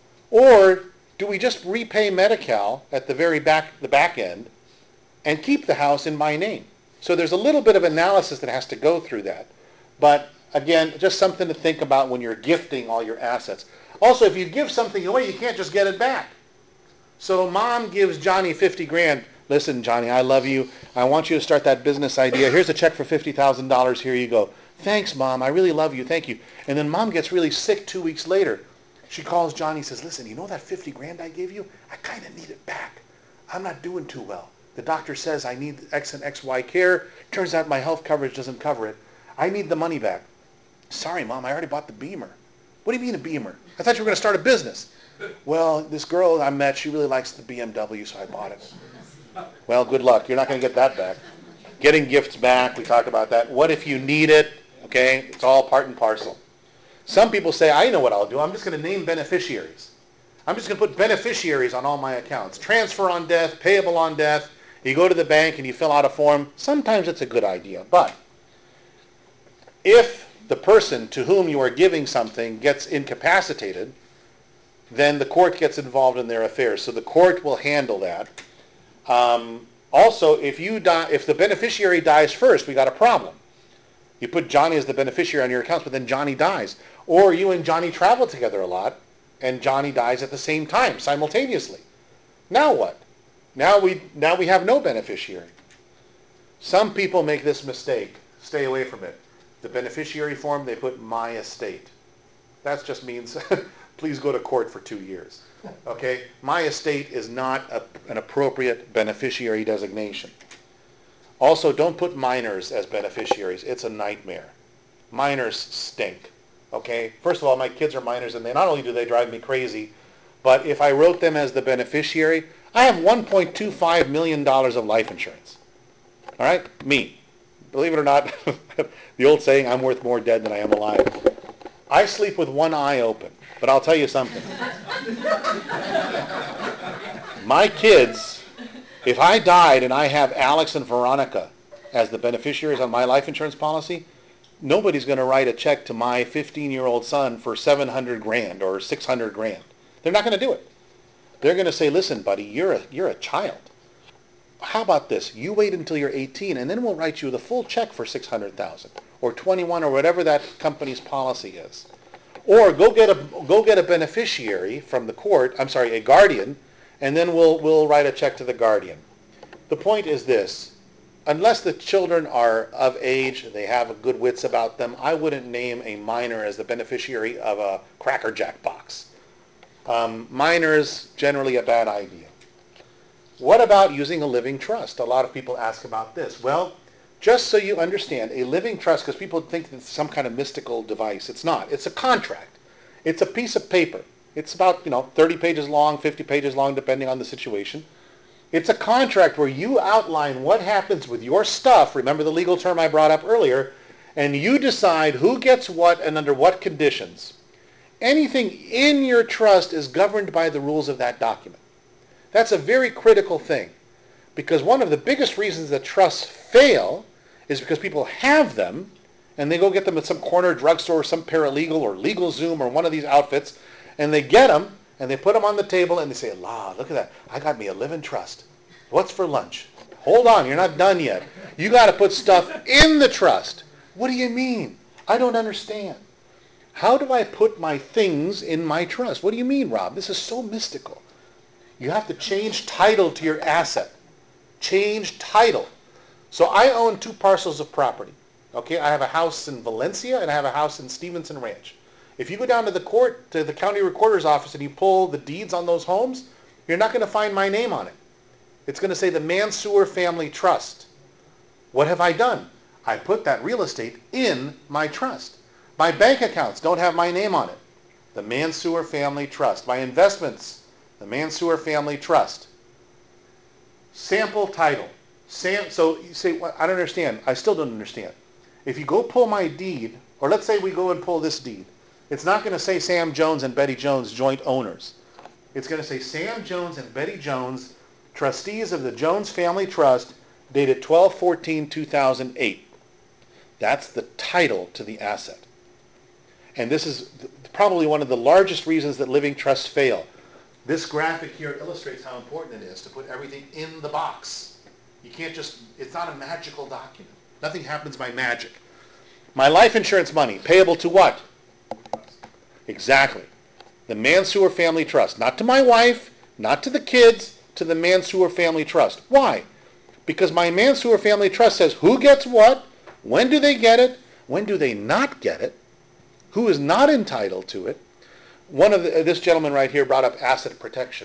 Or do we just repay Medi-Cal at the back end and keep the house in my name? So there's a little bit of analysis that has to go through that. But again, just something to think about when you're gifting all your assets. Also, if you give something away, you can't just get it back. So mom gives Johnny 50 grand. Listen, Johnny, I love you. I want you to start that business idea. Here's a check for $50,000. Here you go. Thanks, Mom. I really love you. Thank you. And then Mom gets really sick 2 weeks later. She calls Johnny and says, listen, you know that 50 grand I gave you? I kind of need it back. I'm not doing too well. The doctor says I need X and XY care. Turns out my health coverage doesn't cover it. I need the money back. Sorry, Mom, I already bought the Beamer. What do you mean a Beamer? I thought you were going to start a business. Well, this girl I met, she really likes the BMW, so I bought it. Well, good luck. You're not going to get that back. Getting gifts back, we talked about that. What if you need it? Okay, it's all part and parcel. Some people say, I know what I'll do. I'm just going to name beneficiaries. I'm just going to put beneficiaries on all my accounts. Transfer on death, payable on death. You go to the bank and you fill out a form. Sometimes it's a good idea. But if the person to whom you are giving something gets incapacitated, then the court gets involved in their affairs. So the court will handle that. Also, if the beneficiary dies first, we got a problem. You put Johnny as the beneficiary on your accounts, but then Johnny dies. Or you and Johnny travel together a lot, and Johnny dies at the same time, simultaneously. Now what? Now we have no beneficiary. Some people make this mistake. Stay away from it. The beneficiary form, they put my estate. That just means please go to court for 2 years. Okay? My estate is not an appropriate beneficiary designation. Also, don't put minors as beneficiaries. It's a nightmare. Minors stink. Okay? First of all, my kids are minors, and not only do they drive me crazy, but if I wrote them as the beneficiary, I have $1.25 million of life insurance. All right? Me. Believe it or not, the old saying, I'm worth more dead than I am alive. I sleep with one eye open, but I'll tell you something. My kids, if I died and I have Alex and Veronica as the beneficiaries on my life insurance policy, nobody's going to write a check to my 15-year-old son for 700 grand or 600 grand. They're not going to do it. They're going to say, listen, buddy, you're a child. How about this? You wait until you're 18, and then we'll write you the full check for 600,000 or 21 or whatever that company's policy is. Or go get a beneficiary from the court. I'm sorry, a guardian, and then we'll write a check to the guardian. The point is this: unless the children are of age, they have good wits about them, I wouldn't name a minor as the beneficiary of a Cracker Jack box. Minors, generally a bad idea. What about using a living trust? A lot of people ask about this. Well, just so you understand, a living trust, because people think it's some kind of mystical device. It's not. It's a contract. It's a piece of paper. It's about 30 pages long, 50 pages long, depending on the situation. It's a contract where you outline what happens with your stuff, remember the legal term I brought up earlier, and you decide who gets what and under what conditions. Anything in your trust is governed by the rules of that document. That's a very critical thing, because one of the biggest reasons that trusts fail is because people have them and they go get them at some corner drugstore or some paralegal or LegalZoom or one of these outfits, and they get them and they put them on the table and they say, "La, look at that. I got me a living trust. What's for lunch?" Hold on, you're not done yet. You got to put stuff in the trust. What do you mean? I don't understand. How do I put my things in my trust? What do you mean, Rob? This is so mystical. You have to change title to your asset. Change title. So I own 2 parcels of property. Okay, I have a house in Valencia and I have a house in Stevenson Ranch. If you go down to the county recorder's office and you pull the deeds on those homes, you're not going to find my name on it. It's going to say the Mansour Family Trust. What have I done? I put that real estate in my trust. My bank accounts don't have my name on it. The Mansour Family Trust. My investments, the Mansour Family Trust. Sample title. So you say, well, I don't understand. I still don't understand. If you go pull my deed, or let's say we go and pull this deed, it's not going to say Sam Jones and Betty Jones, joint owners. It's going to say Sam Jones and Betty Jones, trustees of the Jones Family Trust, dated 12/14/2008. That's the title to the asset. And this is probably one of the largest reasons that living trusts fail. This graphic here illustrates how important it is to put everything in the box. You can't it's not a magical document. Nothing happens by magic. My life insurance money, payable to what? Exactly. The Mansour Family Trust. Not to my wife, not to the kids, to the Mansour Family Trust. Why? Because my Mansour Family Trust says who gets what, when do they get it, when do they not get it, who is not entitled to it. This gentleman right here brought up asset protection.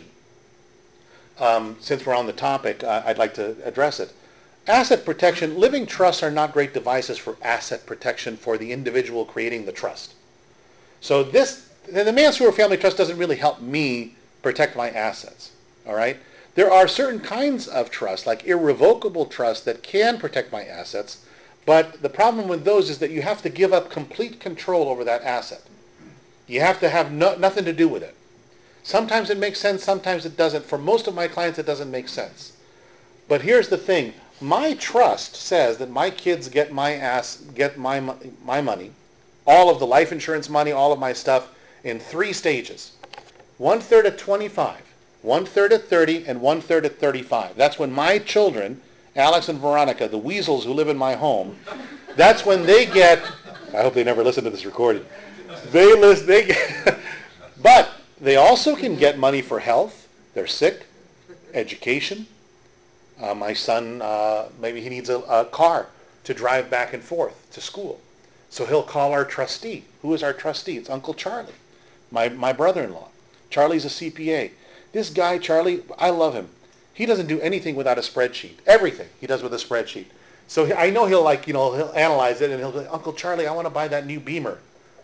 Since we're on the topic, I'd like to address it. Asset protection, living trusts are not great devices for asset protection for the individual creating the trust. So the Mansour Family Trust doesn't really help me protect my assets, all right? There are certain kinds of trusts, like irrevocable trusts, that can protect my assets, but the problem with those is that you have to give up complete control over that asset. You have to have nothing to do with it. Sometimes it makes sense, sometimes it doesn't. For most of my clients, it doesn't make sense. But here's the thing. My trust says that my kids get my money, all of the life insurance money, all of my stuff, in 3 stages. 1/3 at 25, 1/3 at 30, and 1/3 at 35. That's when my children, Alex and Veronica, the weasels who live in my home, that's when they get, I hope they never listen to this recording. They get, but they also can get money for health. They're sick, education. My son, maybe he needs a car to drive back and forth to school. So he'll call our trustee. Who is our trustee? It's Uncle Charlie, my brother-in-law. Charlie's a CPA. This guy, Charlie, I love him. He doesn't do anything without a spreadsheet. Everything he does with a spreadsheet. So I know he'll analyze it and he'll say, Uncle Charlie, I want to buy that new Beamer.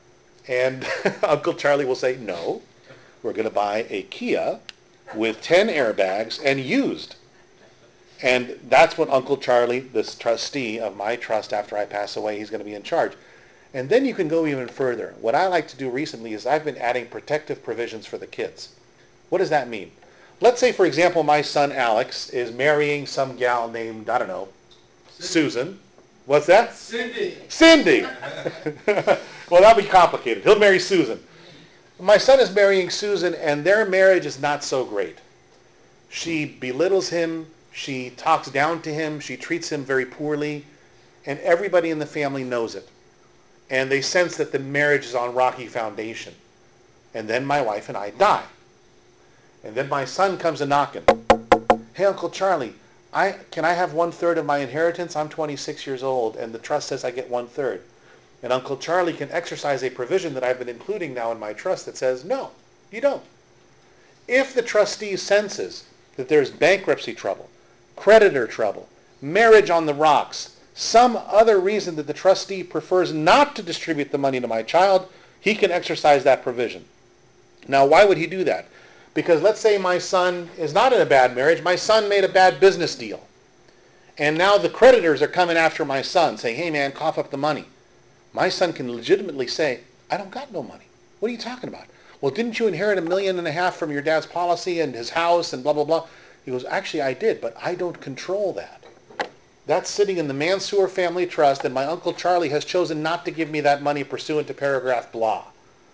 And Uncle Charlie will say, no, we're going to buy a Kia with 10 airbags and used. And that's what Uncle Charlie, this trustee of my trust after I pass away, he's going to be in charge. And then you can go even further. What I like to do recently is I've been adding protective provisions for the kids. What does that mean? Let's say, for example, my son Alex is marrying some gal named, I don't know, Susan. What's that? Cindy. Cindy. Well, that'll be complicated. He'll marry Susan. My son is marrying Susan, and their marriage is not so great. She belittles him. She talks down to him. She treats him very poorly. And everybody in the family knows it. And they sense that the marriage is on rocky foundation. And then my wife and I die. And then my son comes a knocking. Hey, Uncle Charlie, can I have 1/3 of my inheritance? I'm 26 years old, and the trust says I get 1/3. And Uncle Charlie can exercise a provision that I've been including now in my trust that says, no, you don't. If the trustee senses that there's bankruptcy trouble, creditor trouble, marriage on the rocks, some other reason that the trustee prefers not to distribute the money to my child, he can exercise that provision. Now, why would he do that? Because let's say my son is not in a bad marriage. My son made a bad business deal. And now the creditors are coming after my son saying, hey man, cough up the money. My son can legitimately say, I don't got no money. What are you talking about? Well, didn't you inherit $1.5 million from your dad's policy and his house and blah, blah, blah? He goes, actually I did, but I don't control that. That's sitting in the Mansour family trust, and my Uncle Charlie has chosen not to give me that money pursuant to paragraph blah.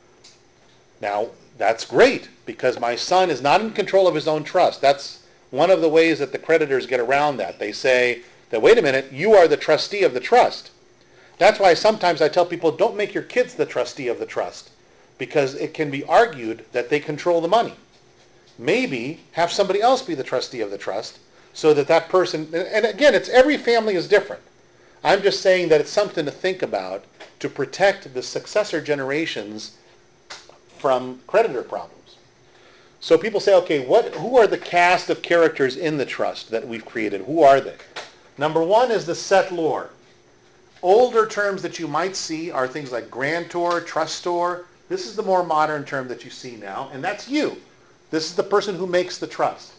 Now, that's great, because my son is not in control of his own trust. That's one of the ways that the creditors get around that. They say that, wait a minute, you are the trustee of the trust. That's why sometimes I tell people, don't make your kids the trustee of the trust, because it can be argued that they control the money. Maybe have somebody else be the trustee of the trust, so that that person, and again, every family is different. I'm just saying that it's something to think about to protect the successor generations from creditor problems. So people say, okay, who are the cast of characters in the trust that we've created? Who are they? Number one is the settlor. Older terms that you might see are things like grantor, trustor. This is the more modern term that you see now, and that's you. This is the person who makes the trust.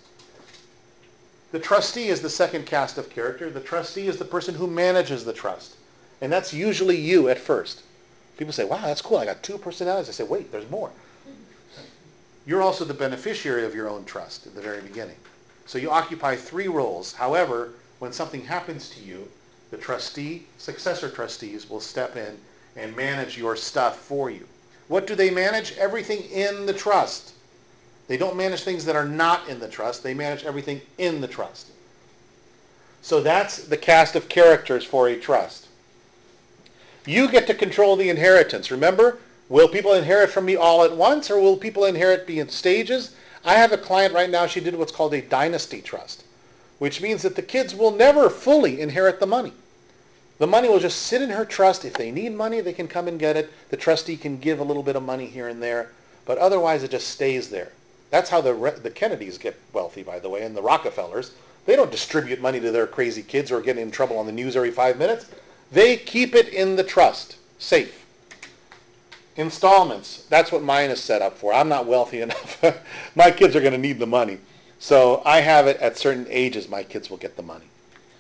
The trustee is the second cast of character. The trustee is the person who manages the trust. And that's usually you at first. People say, wow, that's cool. I got two personalities. I say, wait, there's more. You're also the beneficiary of your own trust at the very beginning. So you occupy three roles. However, when something happens to you, the trustee, successor trustees will step in and manage your stuff for you. What do they manage? Everything in the trust. They don't manage things that are not in the trust. They manage everything in the trust. So that's the cast of characters for a trust. You get to control the inheritance. Remember, will people inherit from me all at once, or will people inherit be in stages? I have a client right now, she did what's called a dynasty trust, which means that the kids will never fully inherit the money. The money will just sit in her trust. If they need money, they can come and get it. The trustee can give a little bit of money here and there, but otherwise it just stays there. That's how the Kennedys get wealthy, by the way, and the Rockefellers. They don't distribute money to their crazy kids or get in trouble on the news every 5 minutes. They keep it in the trust, safe. Installments, that's what mine is set up for. I'm not wealthy enough. My kids are going to need the money. So I have it at certain ages, my kids will get the money.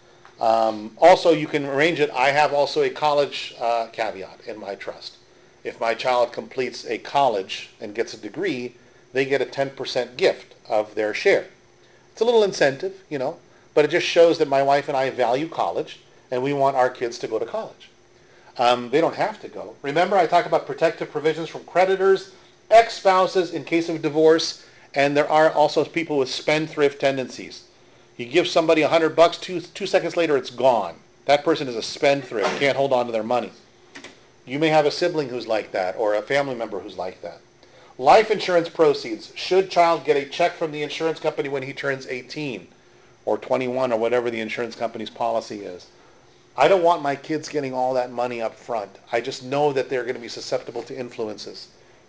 Also, you can arrange it. I have also a college caveat in my trust. If my child completes a college and gets a degree, they get a 10% gift of their share. It's a little incentive, but it just shows that my wife and I value college, and we want our kids to go to college. They don't have to go. Remember, I talked about protective provisions from creditors, ex-spouses in case of divorce, and there are also people with spendthrift tendencies. You give somebody $100, two seconds later it's gone. That person is a spendthrift, can't hold on to their money. You may have a sibling who's like that, or a family member who's like that. Life insurance proceeds. Should child get a check from the insurance company when he turns 18 or 21 or whatever the insurance company's policy is? I don't want my kids getting all that money up front. I just know that they're going to be susceptible to influences.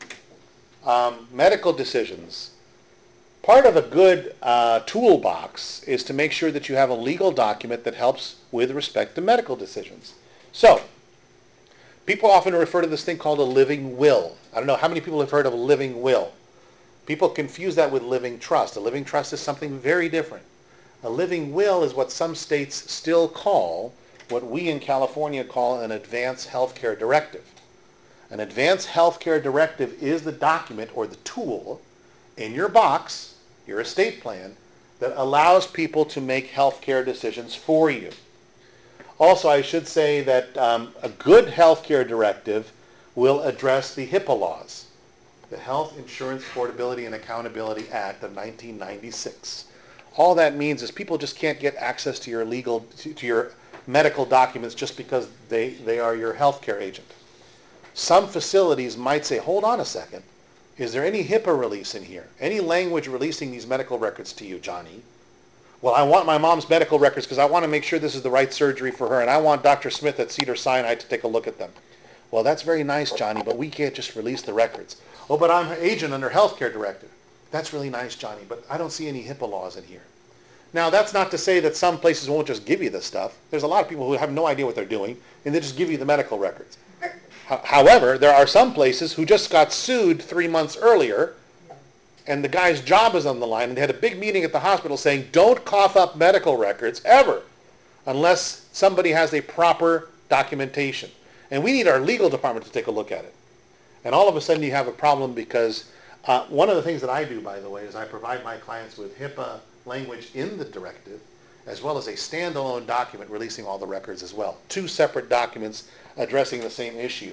Medical decisions. Part of a good toolbox is to make sure that you have a legal document that helps with respect to medical decisions. So, People often refer to this thing called a living will. I don't know how many people have heard of a living will. People confuse that with living trust. A living trust is something very different. A living will is what some states still call, what we in California call an advance healthcare directive. An advance healthcare directive is the document or the tool in your box, your estate plan, that allows people to make healthcare decisions for you. Also, I should say that a good healthcare directive will address the HIPAA laws, the Health Insurance Portability and Accountability Act of 1996. All that means is people just can't get access to your to your medical documents just because they are your healthcare agent. Some facilities might say, hold on a second, is there any HIPAA release in here? Any language releasing these medical records to you, Johnny? Well, I want my mom's medical records because I want to make sure this is the right surgery for her, and I want Dr. Smith at Cedars-Sinai to take a look at them. Well, that's very nice, Johnny, but we can't just release the records. Oh, but I'm an agent under healthcare directive. That's really nice, Johnny, but I don't see any HIPAA laws in here. Now, that's not to say that some places won't just give you this stuff. There's a lot of people who have no idea what they're doing, and they just give you the medical records. However, there are some places who just got sued 3 months earlier, and the guy's job is on the line, and they had a big meeting at the hospital saying, don't cough up medical records ever unless somebody has a proper documentation. And we need our legal department to take a look at it. And all of a sudden you have a problem because one of the things that I do, by the way, is I provide my clients with HIPAA language in the directive as well as a standalone document releasing all the records as well. 2 separate documents addressing the same issue.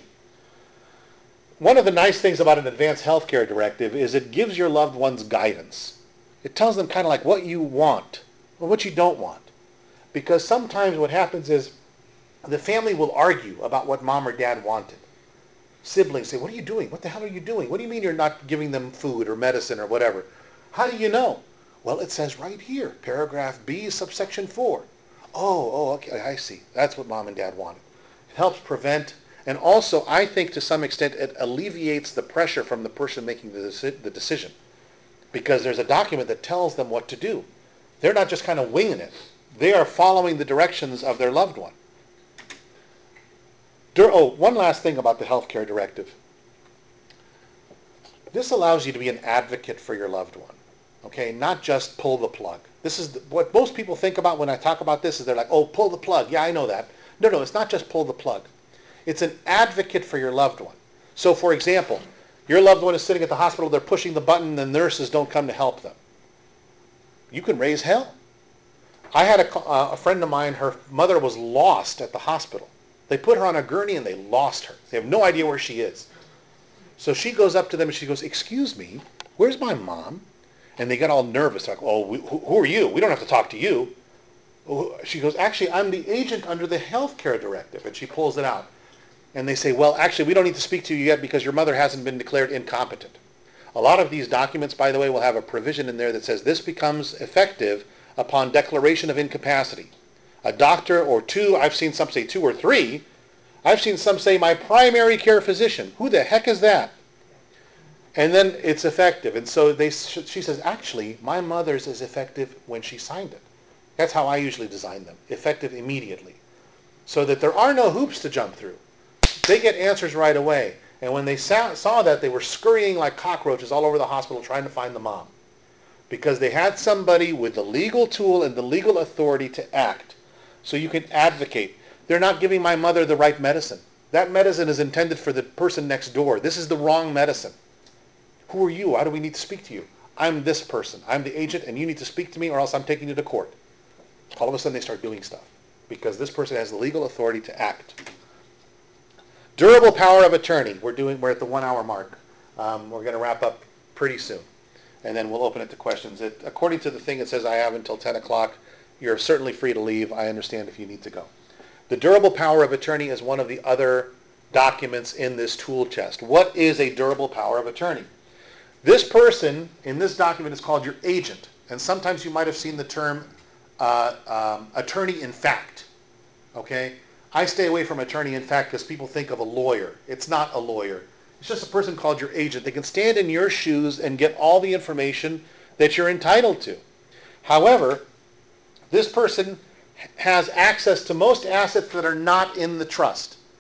One of the nice things about an advanced healthcare directive is it gives your loved ones guidance. It tells them kind of like what you want or what you don't want. Because sometimes what happens is the family will argue about what mom or dad wanted. Siblings say, what are you doing? What the hell are you doing? What do you mean you're not giving them food or medicine or whatever? How do you know? Well, it says right here, paragraph B, subsection 4. Oh, okay, I see. That's what mom and dad wanted. It helps prevent, and also I think to some extent it alleviates the pressure from the person making the decision. Because there's a document that tells them what to do. They're not just kind of winging it. They are following the directions of their loved one. One last thing about the healthcare directive. This allows you to be an advocate for your loved one. Okay, not just pull the plug. This is what most people think about when I talk about this is they're like, oh, pull the plug. Yeah, I know that. No, it's not just pull the plug. It's an advocate for your loved one. So, for example, your loved one is sitting at the hospital, they're pushing the button, the nurses don't come to help them. You can raise hell. I had a friend of mine, her mother was lost at the hospital. They put her on a gurney and they lost her. They have no idea where she is. So she goes up to them and she goes, excuse me, where's my mom? And they get all nervous, like, oh, who are you? We don't have to talk to you. She goes, actually, I'm the agent under the healthcare directive. And she pulls it out. And they say, well, actually, we don't need to speak to you yet because your mother hasn't been declared incompetent. A lot of these documents, by the way, will have a provision in there that says this becomes effective upon declaration of incapacity. A doctor or 2, I've seen some say 2 or 3. I've seen some say my primary care physician. Who the heck is that? And then it's effective. And so she says, actually, my mother's is effective when she signed it. That's how I usually design them, effective immediately. So that there are no hoops to jump through. They get answers right away. And when they saw that, they were scurrying like cockroaches all over the hospital trying to find the mom. Because they had somebody with the legal tool and the legal authority to act. So you can advocate. They're not giving my mother the right medicine. That medicine is intended for the person next door. This is the wrong medicine. Who are you? Why do we need to speak to you? I'm this person. I'm the agent, and you need to speak to me or else I'm taking you to court. All of a sudden they start doing stuff because this person has the legal authority to act. Durable power of attorney. We're at the 1 hour mark. We're going to wrap up pretty soon. And then we'll open it to questions. According to the thing, it says I have until 10 o'clock. You're certainly free to leave. I understand if you need to go. The durable power of attorney is one of the other documents in this tool chest. What is a durable power of attorney? This person in this document is called your agent. And sometimes you might have seen the term attorney in fact. Okay? I stay away from attorney in fact because people think of a lawyer. It's not a lawyer. It's just a person called your agent. They can stand in your shoes and get all the information that you're entitled to. However, this person has access to most assets that are not in the trust.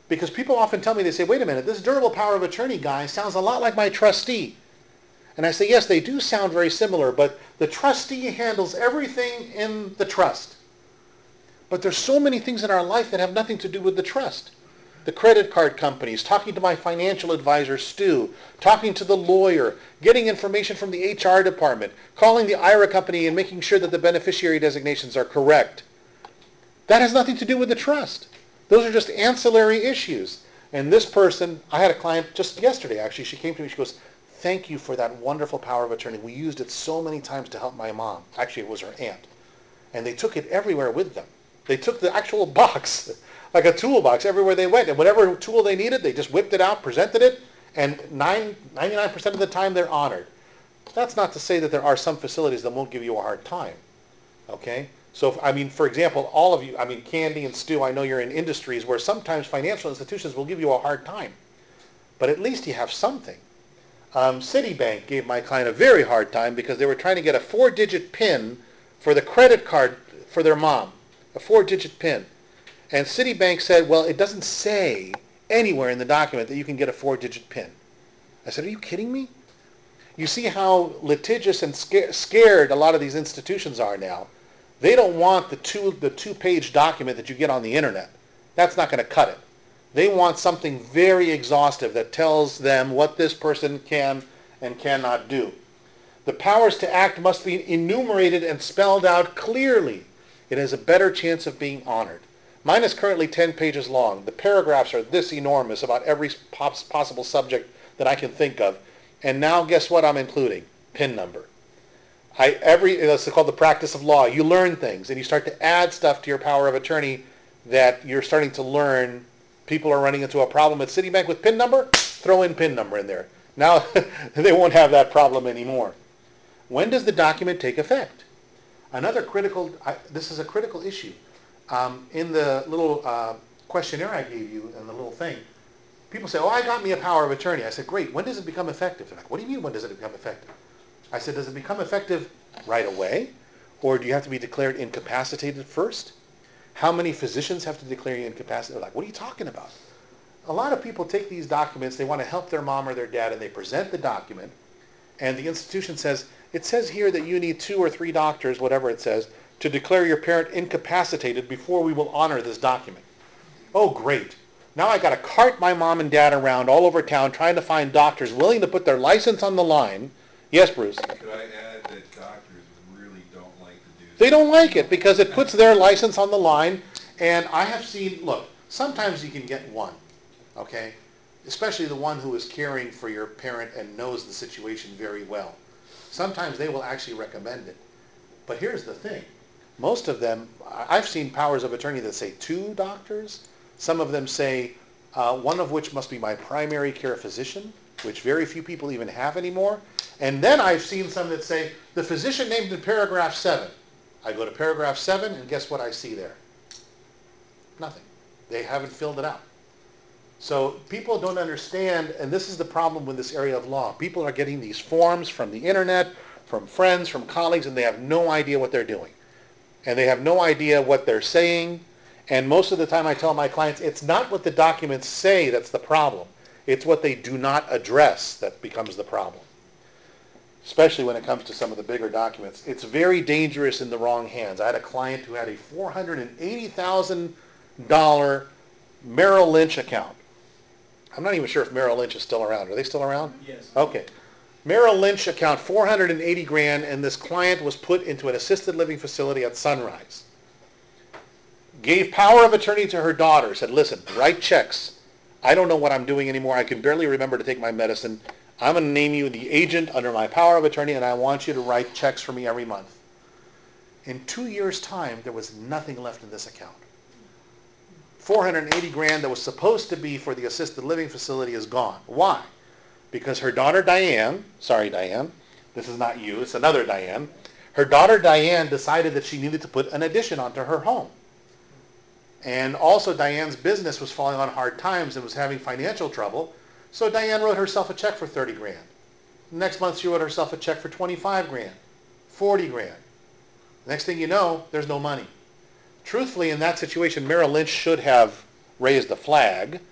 Because people often tell me, they say, wait a minute, this durable power of attorney guy sounds a lot like my trustee. And I say, yes, they do sound very similar, but the trustee handles everything in the trust. But there's so many things in our life that have nothing to do with the trust. The credit card companies, talking to my financial advisor, Stu, talking to the lawyer, getting information from the HR department, calling the IRA company and making sure that the beneficiary designations are correct. That has nothing to do with the trust. Those are just ancillary issues. And this person, I had a client just yesterday, actually, she came to me, she goes, thank you for that wonderful power of attorney. We used it so many times to help my mom. Actually, it was her aunt. And they took it everywhere with them. They took the actual box, like a toolbox, everywhere they went. And whatever tool they needed, they just whipped it out, presented it, and 99% of the time they're honored. That's not to say that there are some facilities that won't give you a hard time, okay? So, for example, all of you, Candy and Stu, I know you're in industries where sometimes financial institutions will give you a hard time. But at least you have something. Citibank gave my client a very hard time because they were trying to get a 4-digit PIN for the credit card for their mom, a 4-digit PIN. And Citibank said, well, it doesn't say anywhere in the document that you can get a 4-digit PIN. I said, are you kidding me? You see how litigious and scared a lot of these institutions are now. They don't want the two-page document that you get on the internet. That's not going to cut it. They want something very exhaustive that tells them what this person can and cannot do. The powers to act must be enumerated and spelled out clearly. It has a better chance of being honored. Mine is currently 10 pages long. The paragraphs are this enormous about every possible subject that I can think of. And now guess what I'm including? PIN number. That's called the practice of law. You learn things and you start to add stuff to your power of attorney that you're starting to learn. People are running into a problem at Citibank with PIN number, throw in PIN number in there. Now they won't have that problem anymore. When does the document take effect? This is a critical issue. In the little questionnaire I gave you and the little thing, people say, oh, I got me a power of attorney. I said, great, when does it become effective? They're like, what do you mean when does it become effective? I said, does it become effective right away? Or do you have to be declared incapacitated first? How many physicians have to declare you incapacitated? They're like, what are you talking about? A lot of people take these documents, they want to help their mom or their dad, and they present the document, and the institution says, it says here that you need 2 or 3 doctors, whatever it says, to declare your parent incapacitated before we will honor this document. Oh, great. Now I got to cart my mom and dad around all over town trying to find doctors willing to put their license on the line. Yes, Bruce? Could I add that doctors really don't like to do that? They don't like it because it puts their license on the line. And I have seen, look, sometimes you can get one, okay? Especially the one who is caring for your parent and knows the situation very well. Sometimes they will actually recommend it. But here's the thing. Most of them, I've seen powers of attorney that say 2 doctors. Some of them say one of which must be my primary care physician, which very few people even have anymore. And then I've seen some that say the physician named in paragraph 7. I go to paragraph 7 and guess what I see there? Nothing. They haven't filled it out. So people don't understand, and this is the problem with this area of law. People are getting these forms from the internet, from friends, from colleagues, and they have no idea what they're doing. And they have no idea what they're saying. And most of the time I tell my clients, it's not what the documents say that's the problem. It's what they do not address that becomes the problem. Especially when it comes to some of the bigger documents. It's very dangerous in the wrong hands. I had a client who had a $480,000 Merrill Lynch account. I'm not even sure if Merrill Lynch is still around. Are they still around? Yes. Okay. Merrill Lynch account, $480,000, and this client was put into an assisted living facility at Sunrise. Gave power of attorney to her daughter, said, listen, write checks. I don't know what I'm doing anymore. I can barely remember to take my medicine. I'm going to name you the agent under my power of attorney, and I want you to write checks for me every month. In 2 years' time, there was nothing left in this account. $480,000 that was supposed to be for the assisted living facility is gone. Why? Because her daughter Diane, sorry Diane, this is not you, it's another Diane. Her daughter Diane decided that she needed to put an addition onto her home. And also Diane's business was falling on hard times and was having financial trouble. So Diane wrote herself a check for $30,000. Next month she wrote herself a check for $25,000, $40,000. Next thing you know, there's no money. Truthfully, in that situation, Merrill Lynch should have raised the flag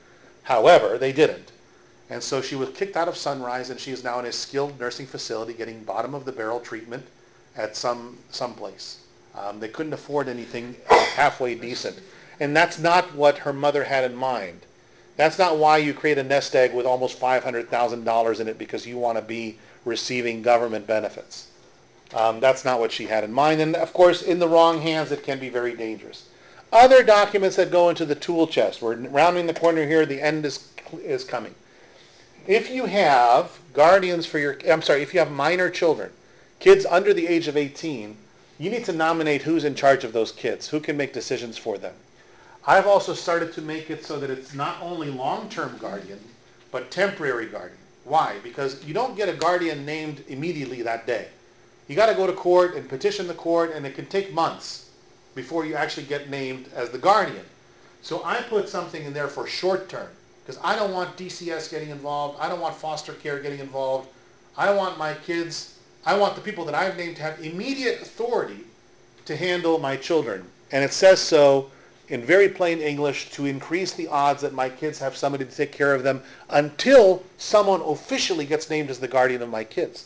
However, they didn't. And so she was kicked out of Sunrise, and she is now in a skilled nursing facility getting bottom-of-the-barrel treatment at some place. They couldn't afford anything halfway decent. And that's not what her mother had in mind. That's not why you create a nest egg with almost $500,000 in it because you want to be receiving government benefits. That's not what she had in mind. And of course, in the wrong hands, it can be very dangerous. Other documents that go into the tool chest. We're rounding the corner here. The end is coming. If you have guardians for if you have minor children, kids under the age of 18, you need to nominate who's in charge of those kids, who can make decisions for them. I've also started to make it so that it's not only long-term guardian, but temporary guardian. Why? Because you don't get a guardian named immediately that day. You got to go to court and petition the court, and it can take months before you actually get named as the guardian. So I put something in there for short-term, because I don't want DCS getting involved. I don't want foster care getting involved. I want my kids, I want the people that I've named to have immediate authority to handle my children. And it says so in very plain English to increase the odds that my kids have somebody to take care of them until someone officially gets named as the guardian of my kids.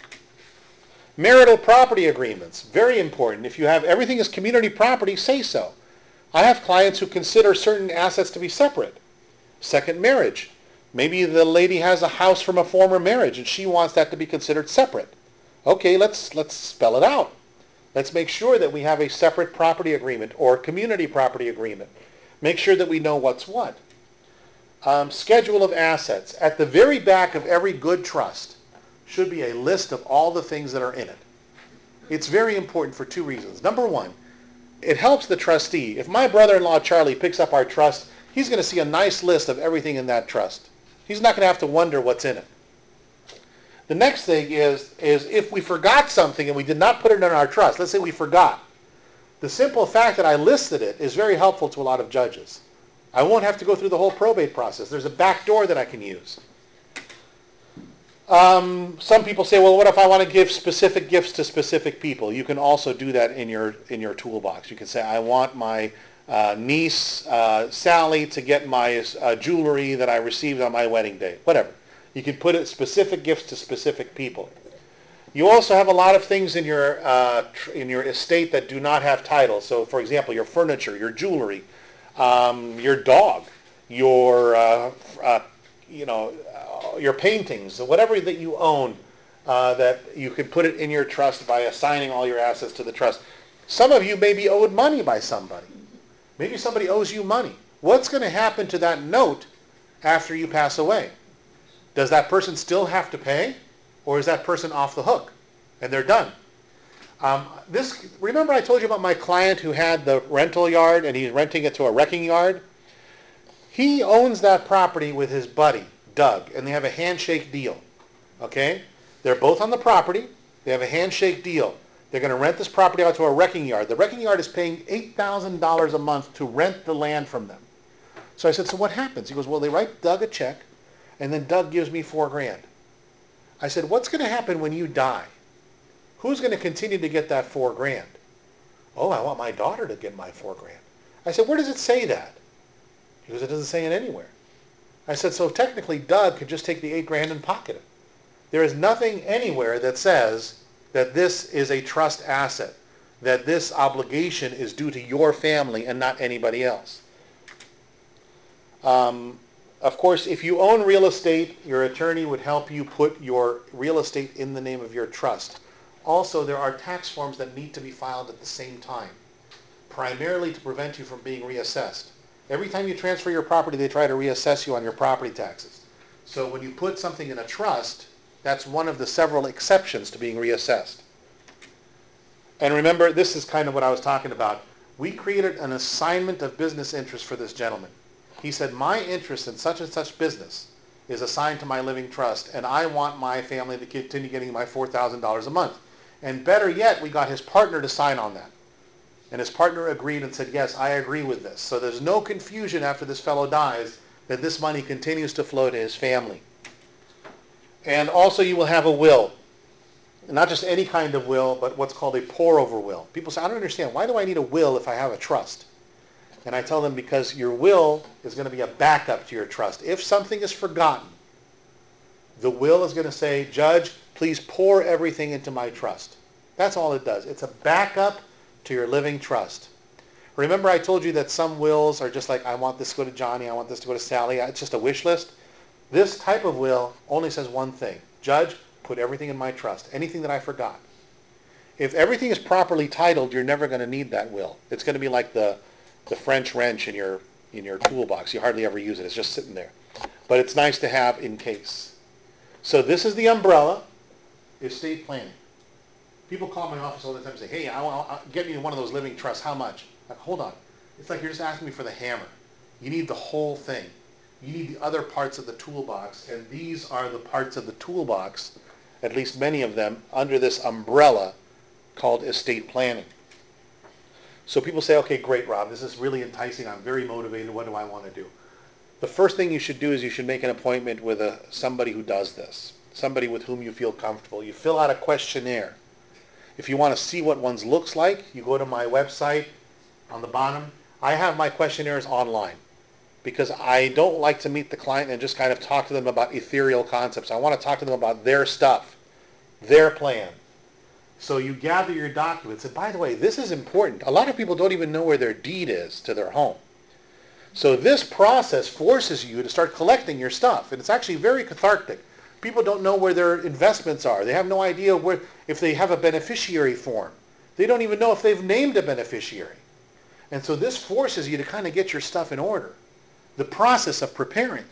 Marital property agreements, very important. If you have everything as community property, say so. I have clients who consider certain assets to be separate. Second marriage. Maybe the lady has a house from a former marriage and she wants that to be considered separate. Okay, let's spell it out. Let's make sure that we have a separate property agreement or community property agreement. Make sure that we know what's what. Schedule of assets. At the very back of every good trust should be a list of all the things that are in it. It's very important for two reasons. Number one, it helps the trustee. If my brother-in-law Charlie picks up our trust, he's going to see a nice list of everything in that trust. He's not going to have to wonder what's in it. The next thing is if we forgot something and we did not put it in our trust, let's say we forgot, the simple fact that I listed it is very helpful to a lot of judges. I won't have to go through the whole probate process. There's a back door that I can use. Some people say, well, what if I want to give specific gifts to specific people? You can also do that in your toolbox. You can say, I want my niece, Sally, to get my jewelry that I received on my wedding day. Whatever. You can put specific gifts to specific people. You also have a lot of things in your estate that do not have titles. So, for example, your furniture, your jewelry, your dog, your your paintings, whatever that you own, that you can put it in your trust by assigning all your assets to the trust. Some of you may be owed money by somebody. Maybe somebody owes you money. What's going to happen to that note after you pass away? Does that person still have to pay, or is that person off the hook and they're done? Remember I told you about my client who had the rental yard and he's renting it to a wrecking yard? He owns that property with his buddy, Doug, and they have a handshake deal. Okay? They're both on the property. They have a handshake deal. They're going to rent this property out to a wrecking yard. The wrecking yard is paying $8,000 a month to rent the land from them. So I said, so what happens? He goes, well, they write Doug a check, and then Doug gives me $4,000. I said, what's going to happen when you die? Who's going to continue to get that $4,000? Oh, I want my daughter to get my $4,000. I said, where does it say that? He goes, it doesn't say it anywhere. I said, so technically Doug could just take the $8,000 and pocket it. There is nothing anywhere that says that this is a trust asset, that this obligation is due to your family and not anybody else. Of course, if you own real estate, your attorney would help you put your real estate in the name of your trust. Also, there are tax forms that need to be filed at the same time, primarily to prevent you from being reassessed. Every time you transfer your property, they try to reassess you on your property taxes. So when you put something in a trust, that's one of the several exceptions to being reassessed. And remember, this is kind of what I was talking about. We created an assignment of business interest for this gentleman. He said, my interest in such and such business is assigned to my living trust, and I want my family to continue getting my $4,000 a month. And better yet, we got his partner to sign on that. And his partner agreed and said, yes, I agree with this. So there's no confusion after this fellow dies that this money continues to flow to his family. And also you will have a will. Not just any kind of will, but what's called a pour-over will. People say, I don't understand. Why do I need a will if I have a trust? And I tell them because your will is going to be a backup to your trust. If something is forgotten, the will is going to say, Judge, please pour everything into my trust. That's all it does. It's a backup to your living trust. Remember I told you that some wills are just like, I want this to go to Johnny, I want this to go to Sally. It's just a wish list. This type of will only says one thing. Judge, put everything in my trust. Anything that I forgot. If everything is properly titled, you're never going to need that will. It's going to be like the French wrench in your toolbox. You hardly ever use it. It's just sitting there. But it's nice to have in case. So this is the umbrella, estate planning. People call my office all the time and say, hey, get me one of those living trusts. How much? Like, hold on. It's like you're just asking me for the hammer. You need the whole thing. You need the other parts of the toolbox, and these are the parts of the toolbox, at least many of them, under this umbrella called estate planning. So people say, okay, great, Rob, this is really enticing. I'm very motivated. What do I want to do? The first thing you should do is you should make an appointment with somebody who does this, somebody with whom you feel comfortable. You fill out a questionnaire. If you want to see what one's looks like, you go to my website on the bottom. I have my questionnaires online because I don't like to meet the client and just kind of talk to them about ethereal concepts. I want to talk to them about their stuff, their plan. So you gather your documents. And by the way, this is important. A lot of people don't even know where their deed is to their home. So this process forces you to start collecting your stuff. And it's actually very cathartic. People don't know where their investments are. They have no idea if they have a beneficiary form. They don't even know if they've named a beneficiary. And so this forces you to kind of get your stuff in order. The process of preparing.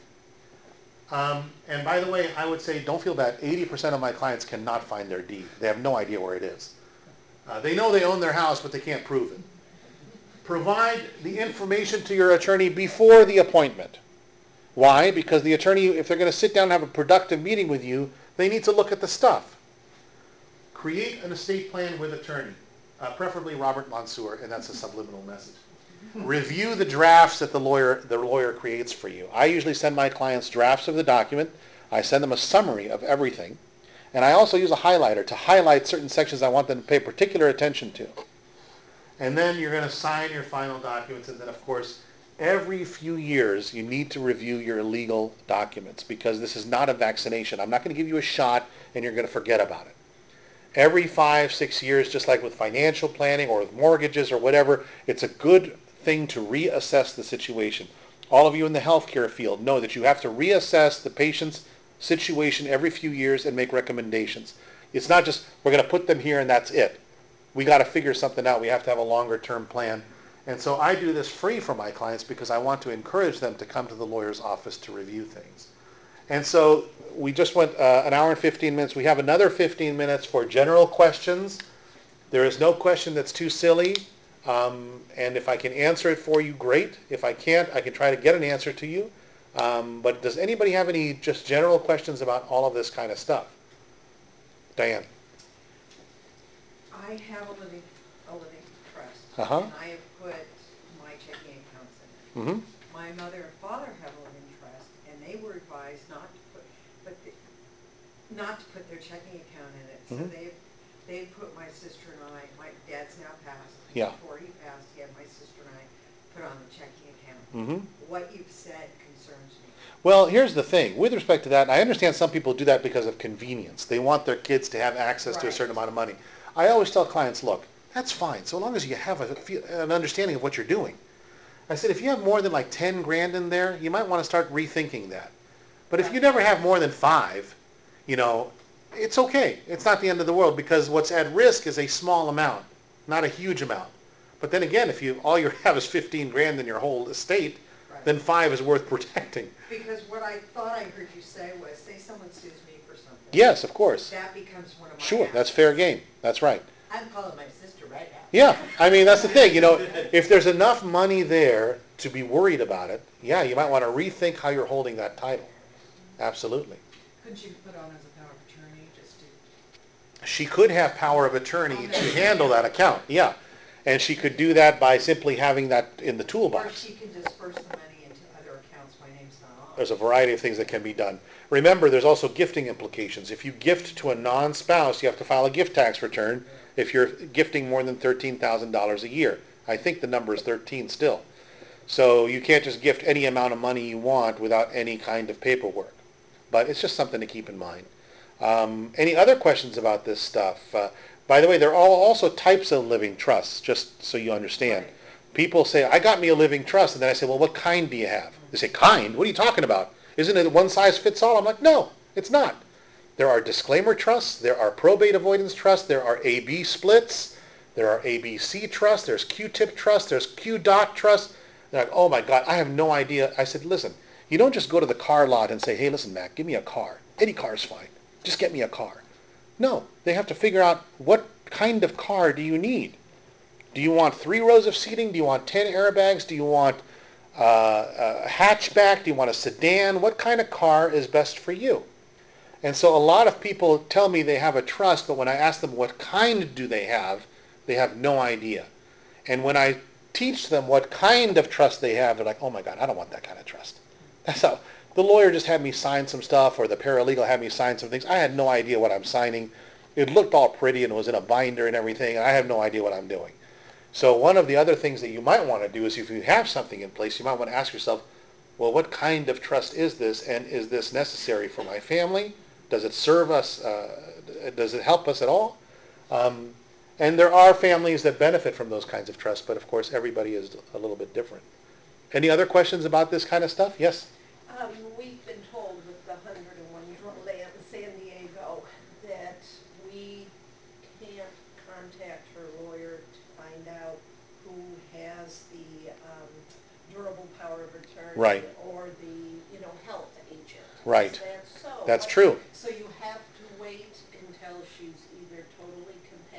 And by the way, I would say, don't feel bad. 80% of my clients cannot find their deed. They have no idea where it is. They know they own their house, but they can't prove it. Provide the information to your attorney before the appointment. Why? Because the attorney, if they're going to sit down and have a productive meeting with you, they need to look at the stuff. Create an estate plan with attorney, preferably Robert Mansour, and that's a subliminal message. Review the drafts that the lawyer creates for you. I usually send my clients drafts of the document. I send them a summary of everything. And I also use a highlighter to highlight certain sections I want them to pay particular attention to. And then you're going to sign your final documents. And then, of course, every few years you need to review your legal documents because this is not a vaccination. I'm not going to give you a shot and you're going to forget about it. Every 5-6 years, just like with financial planning or with mortgages or whatever, it's a good thing to reassess the situation. All of you in the healthcare field know that you have to reassess the patient's situation every few years and make recommendations. It's not just, we're going to put them here and that's it. We got to figure something out. We have to have a longer term plan. And so I do this free for my clients because I want to encourage them to come to the lawyer's office to review things. And so we just went an hour and 15 minutes. We have another 15 minutes for general questions. There is no question that's too silly. And if I can answer it for you, great. If I can't, I can try to get an answer to you. But does anybody have any just general questions about all of this kind of stuff? Diane. I have a living trust, Uh-huh. and I have put my checking accounts in it. Mm-hmm. My mother and father have a living trust, and they were advised not to put their checking account in it. So Mm-hmm. they put my sister and I. My dad's now passed. Yeah. Before he passed, he had my sister and I put on the checking account. Mm-hmm. What you've said concerns me. Well, here's the thing. With respect to that, and I understand some people do that because of convenience. They want their kids to have access to a certain amount of money. I always tell clients, look, that's fine, so long as you have an understanding of what you're doing. I said, if you have more than like 10 grand in there, you might want to start rethinking that. But if you never have more than 5, it's okay. It's not the end of the world because what's at risk is a small amount, not a huge amount. But then again, if all you have is 15 grand in your whole estate, then 5 is worth protecting. Because what I thought I heard you say was, say someone sues me for something. Yes, of course. That becomes one of my Sure, assets. that's fair game. That's right. I'm calling my sister right now. Yeah, I mean, that's the thing. If there's enough money there to be worried about it, yeah, you might want to rethink how you're holding that title. Absolutely. Couldn't you put on as a power of attorney just to... She could have power of attorney to handle that account, yeah. And she could do that by simply having that in the Or toolbox. she can disperse the money into other accounts my name's not on. There's a variety of things that can be done. Remember, there's also gifting implications. If you gift to a non-spouse, you have to file a gift tax return if you're gifting more than $13,000 a year. I think the number is 13 still. So you can't just gift any amount of money you want without any kind of paperwork. But it's just something to keep in mind. Any other questions about this stuff? By the way, there are also types of living trusts, just so you understand. Right. People say, I got me a living trust, and then I say, well, what kind do you have? They say, kind? What are you talking about? Isn't it one size fits all? I'm like, no, it's not. There are disclaimer trusts, there are probate avoidance trusts, there are AB splits, there are ABC trusts, there's Q-tip trusts, there's Q-dot trusts. They're like, oh my God, I have no idea. I said, listen, you don't just go to the car lot and say, hey, listen, Mac, give me a car. Any car is fine. Just get me a car. No, they have to figure out what kind of car do you need. Do you want 3 rows of seating? Do you want 10 airbags? Do you want a hatchback? Do you want a sedan? What kind of car is best for you? And so a lot of people tell me they have a trust, but when I ask them what kind do they have no idea. And when I teach them what kind of trust they have, they're like, oh my God, I don't want that kind of trust. That's how the lawyer just had me sign some stuff, or the paralegal had me sign some things. I had no idea what I'm signing. It looked all pretty and it was in a binder and everything, and I have no idea what I'm doing. So one of the other things that you might want to do is, if you have something in place, you might want to ask yourself, well, what kind of trust is this, and is this necessary for my family? Does it serve us? Does it help us at all? And there are families that benefit from those kinds of trusts, but of course everybody is a little bit different. Any other questions about this kind of stuff? Yes? We've been told with the 101 land in San Diego that we can't contact her lawyer to find out who has the durable power of attorney, Right. or the health agent. Right. Is that so? That's true. So you have to wait until she's either totally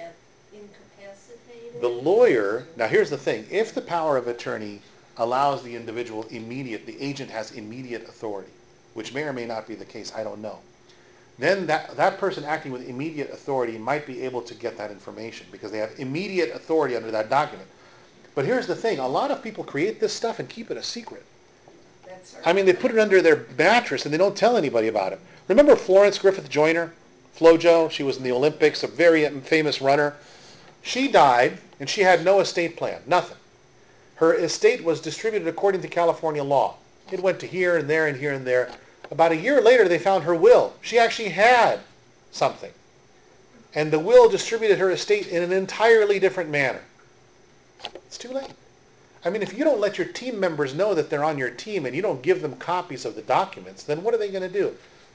incapacitated? The lawyer, now here's the thing, if the power of attorney allows the individual the agent has immediate authority, which may or may not be the case, I don't know, then that person acting with immediate authority might be able to get that information because they have immediate authority under that document. But here's the thing, a lot of people create this stuff and keep it a secret. That's I mean, they put it under their mattress and they don't tell anybody about it. Remember Florence Griffith Joyner, FloJo? She was in the Olympics, a very famous runner. She died and she had no estate plan, nothing. Her estate was distributed according to California law. It went to here and there and here and there. About a year later, they found her will. She actually had something. And the will distributed her estate in an entirely different manner. It's too late. I mean, if you don't let your team members know that they're on your team and you don't give them copies of the documents, then what are they going to do?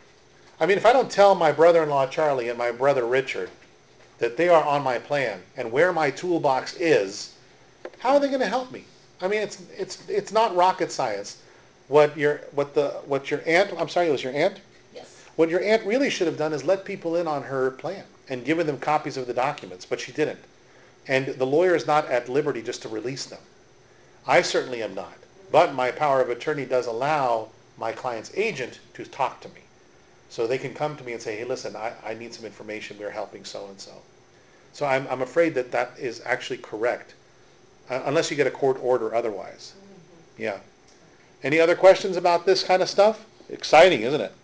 I mean, if I don't tell my brother-in-law Charlie and my brother Richard that they are on my plan and where my toolbox is, how are they going to help me? I mean, it's not rocket science. What your aunt, I'm sorry, it was your aunt? Yes. What your aunt really should have done is let people in on her plan and given them copies of the documents, but she didn't. And the lawyer is not at liberty just to release them. I certainly am not. But my power of attorney does allow my client's agent to talk to me. So they can come to me and say, hey, listen, I need some information. We're helping so-and-so. So I'm afraid that is actually correct, unless you get a court order otherwise. Mm-hmm. Yeah. Any other questions about this kind of stuff? Exciting, isn't it?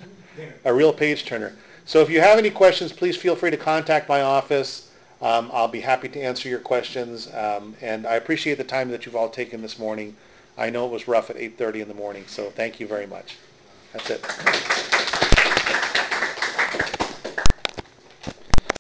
A real page turner. So if you have any questions, please feel free to contact my office. I'll be happy to answer your questions. And I appreciate the time that you've all taken this morning. I know it was rough at 8:30 in the morning, so thank you very much. That's it.